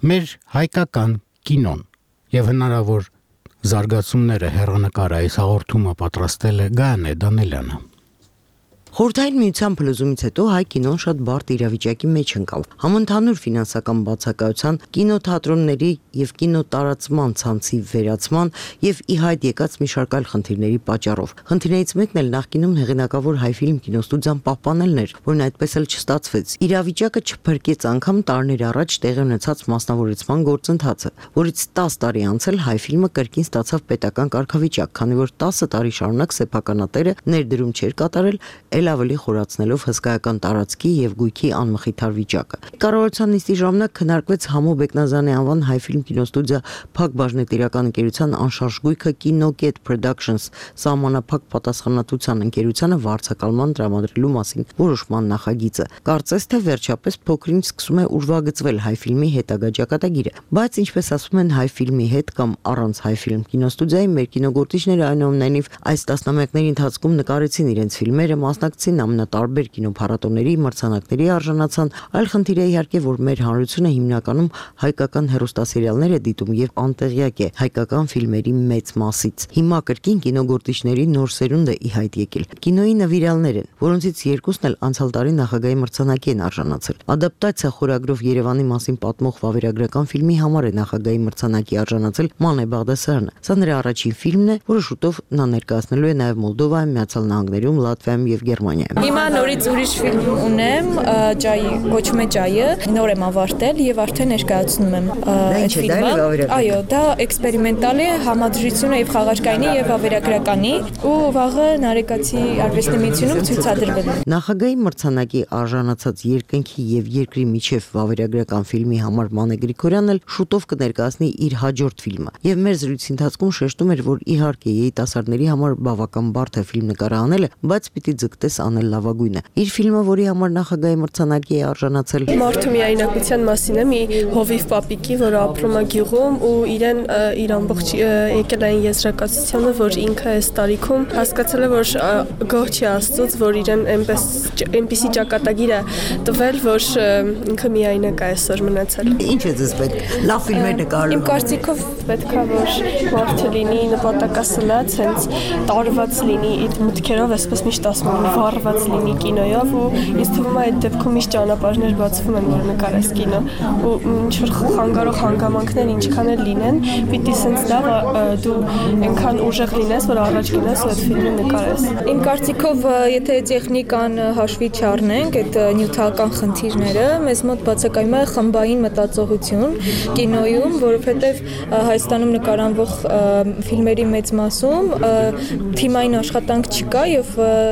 Մեր հայկական կինոն եւ հնարավոր զարգացումները հեռանկարը այս հաղորդումը պատրաստել է Գայանե Դանելյանը։ Խորհրդային միության փլուզումից հետո հայ կինոն շատ բարդ իրավիճակի մեջ ընկավ։ Համընդհանուր ֆինանսական բացակայության, կինոթատրոնների եւ կինոտարածման ցանցի վերացման եւ ի հայտ եկած մի շարք այլ խնդիրների պատճառով։ Խնդիրներից մեկն էլ նախկինում հեղինակավոր Հայֆիլմ կինոստուդիան պահպանելն էր, որն այդպես էլ չստացվեց։ Իրավիճակը չփրկեց անգամ տարիներ առաջ տեղի ունեցած մասնավորեցման գործընթացը, որից 10 տարի անց էլ Հայֆիլմը կրկին ստացավ պետական կարգավիճակ, քանի որ 10 տարի շարունակ սեփականատերը ներդրում չէր կատարել, ավելի խորացնելով հսկայական տարածքի եւ գույքի անմխիթար վիճակը։ Կառավարության նիստի ժամանակ քննարկվեց Համո Բեկնազյանի անվան Հայֆիլմ կինոստուդիա Փակ բաժնետիրական ընկերության անշարժ գույքը Կինոկետ Productions սահմանափակ պատասխանատվության ընկերությանը վարձակալման տրամադրելու մասին որոշման նախագիծը։ Կարծես թե վերջապես փոքրինչ սկսում է ուրվագծվել Հայֆիլմի հետագա ճակատագիրը, բայց ինչպես ասում են Հայֆիլմի հետ կամ առանց Հայֆիլմ կինոստուդիայի մեր կինոգործիչները այնուամենայնիվ այս տասնամյակների ընթացքում նկարեցին իրենց ֆիլմերը, մասնակցին ամենատարբեր կինոփառատոների, մրցանակների արժանացան, այլ խնդիր է իհարկե, որ մեր հանրությունը հիմնականում հայկական հեռուստասերիալներ է դիտում եւ անտեղյակ է հայկական ֆիլմերի մեծ մասից։ Հիմա կրկին կինոգործիչների նոր սերունդ է ի հայտ եկել։ Կինոյի նվիրալներ են, որոնցից երկուսն էլ անցյալ տարի նախագահի մրցանակի են արժանացել։ Ադապտացիա խորագրով Երևանի մասին պատմող վավերագրական ֆիլմի համար է նախագահի մրցանակի արժանացել Մանե Բաղդասարյանը։ Սա նրա առաջին ֆիլմն է, որը շուտով նա ներկայացնելու է նաեւ Մոլդովայում, Միացյալ Նահանգներում, Լատվիայում եւ Գերմանիայում։ Հիմա նորից ուրիշ ֆիլմ ունեմ, Ջայի, կոչվում է Ջայը, նոր եմ ավարտել եւ արդեն ներկայացնում եմ այդ ֆիլմը։ Այո, դա էքսպերիմենտալ է, համադրություն է եւ խաղարկայինի եւ վավերագրականի, ու վաղը Նարեկացի արվեստի միությունում ցույցադրվել է։ Նախագահի մրցանակի արժանացած Երկնքի եւ Երկրի միջև վավերագրական ֆիլմի համար Մանե Գրիգորյանն էլ շուտով կներկայացնի իր հաջորդ ֆիլմը։ Եվ մեր զրույցի ընթացքում շեշտում էր, որ իհարկե երիտասարդների համար բավական բարդ է ֆիլմ նկարահանելը, բայց պիտի ձգտես անել լավագույնը։ Իր ֆիլմը, որի համար նախագահի մրցանակի է արժանացել, մարդու միայնակության մասին է, մի հովիվ պապիկի, որը ապրում է գյուղում ու իրեն իր ամբողջ եկել այն եզրակացությանը, որ ինքը այս տարիքում հասկացել է, որ գոհ չի Աստծուց, որ իրեն այնպիսի ճակատագիր է տվել, որ ինքը միայնակ է այսօր մնացել։ Ինչ է ձեզ պետք։ Լավ ֆիլմեր նկարելու։ Իմ կարծիքով պետք է որ մարդը լինի նպատակասլաց, հենց տարված լինի իր մտքերով, այսպես միշտ ասում են, վառված լինի կինոյով, ու ինձ թվում է այդ դեպքում միշտ ճանապարհներ բացվում են, որ նկարես կինո, ու ինչ որ խանգարող հանգամանքներ ինչքան էլ լինեն, պիտի սենց լավ դու այնքան ուժեղ լինես, որ առաջ գնաս ու այդ ֆիլմը նկարես։ Իմ կարծիքով, եթե տեխնիկան հաշվի չառնենք, այդ նյութական խնդիրները, մեզ մոտ բացակայում է խմբային մտածողություն կինոյում, որովհետև Հայաստանում նկարանվող ֆիլմերի մեծ մասում թիմային աշխատանք չկա եւ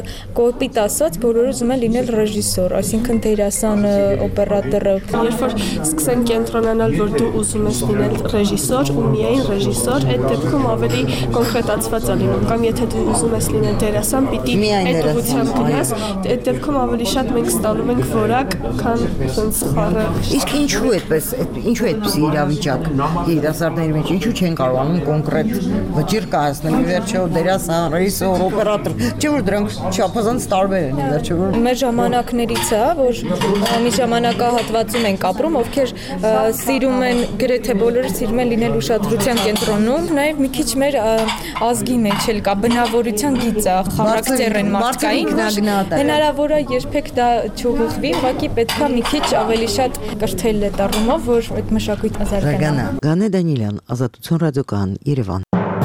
կոպիտ ասած բոլորը ուզում են լինել ռեժիսոր, այսինքն դերասան, օպերատորը։ Երբ որ սկսեն կենտրոնանալ, որ դու ուզում ես լինել ռեժիսոր ու միայն ռեժիսոր, այդ դեպքում ավելի կոնկրետացված է լինում, կամ եթե դու ուզում ես լինել դերասան, պիտի այդ ուղղությամբ գնաս, այդ դեպքում ավելի շատ մենք ստանում ենք որակ, քան ցենց խառը։ Իսկ ինչու այդպես, ինչու այդպես իրավիճակ երիտասարդների մեջ, ինչու չեն կարողանում կոնկրետ վճիռ կայացնել, վերջո դերասան, ռեժիսոր, օպերատոր, չէ՞ որ դրանք չափազանց տարբեր են, վերջո որ մեր ժամանակներից է, որ մի ժամանակահատվածում ենք ապրում, ովքեր սիրում են, գրեթե բոլորը սիրում են լինել ուշադրության կենտրոնում, նաև մի քիչ մեր ազգի մեջ էլ կա բնավորության գիծը, խարակտեր են մարդկային, հնարավոր է երբեք դա չուղղվի, ուղղակի պետք է մի քիչ ավելի շատ կրթել այդ առումով, որ այդ մշակույթը զարգանա։ Գանե Դանիելյան, Ազատություն ռադիոկայան, Երևան։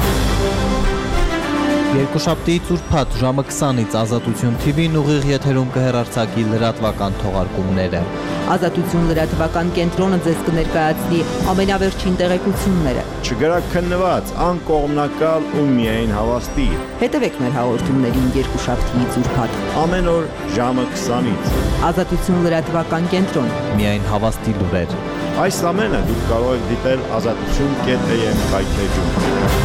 Երկուշաբթիից ուրբաթ ժամը 20-ից Ազատություն TV-ն ուղիղ եթերում կհեռարձակի լրատվական թողարկումները։ Ազատություն լրատվական կենտրոնը ձեզ կներկայացնի ամենավերջին տեղեկությունները։ Չգրակ քննված, անկողմնակալ ու միայն հավաստի։ Հետևեք մեր հաղորդումներին երկուշաբթիից ուրբաթ ամեն օր ժամը 20-ից։ Ազատություն լրատվական կենտրոն։ Միայն հավաստի լուրեր։ Այս ամենը դուք կարող եք դիտել azatutun.am կայքեջում։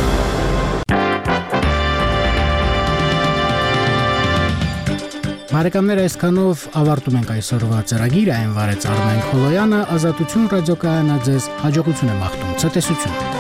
Բարեկամներ, այսքանով ավարտում ենք այսօրվա ծրագիրը, այն վարեց Արմեն Խոլոյանը, Ազատություն ռադիոկայանը ձեզ հաջողություն է մաղթում, ցտեսություն։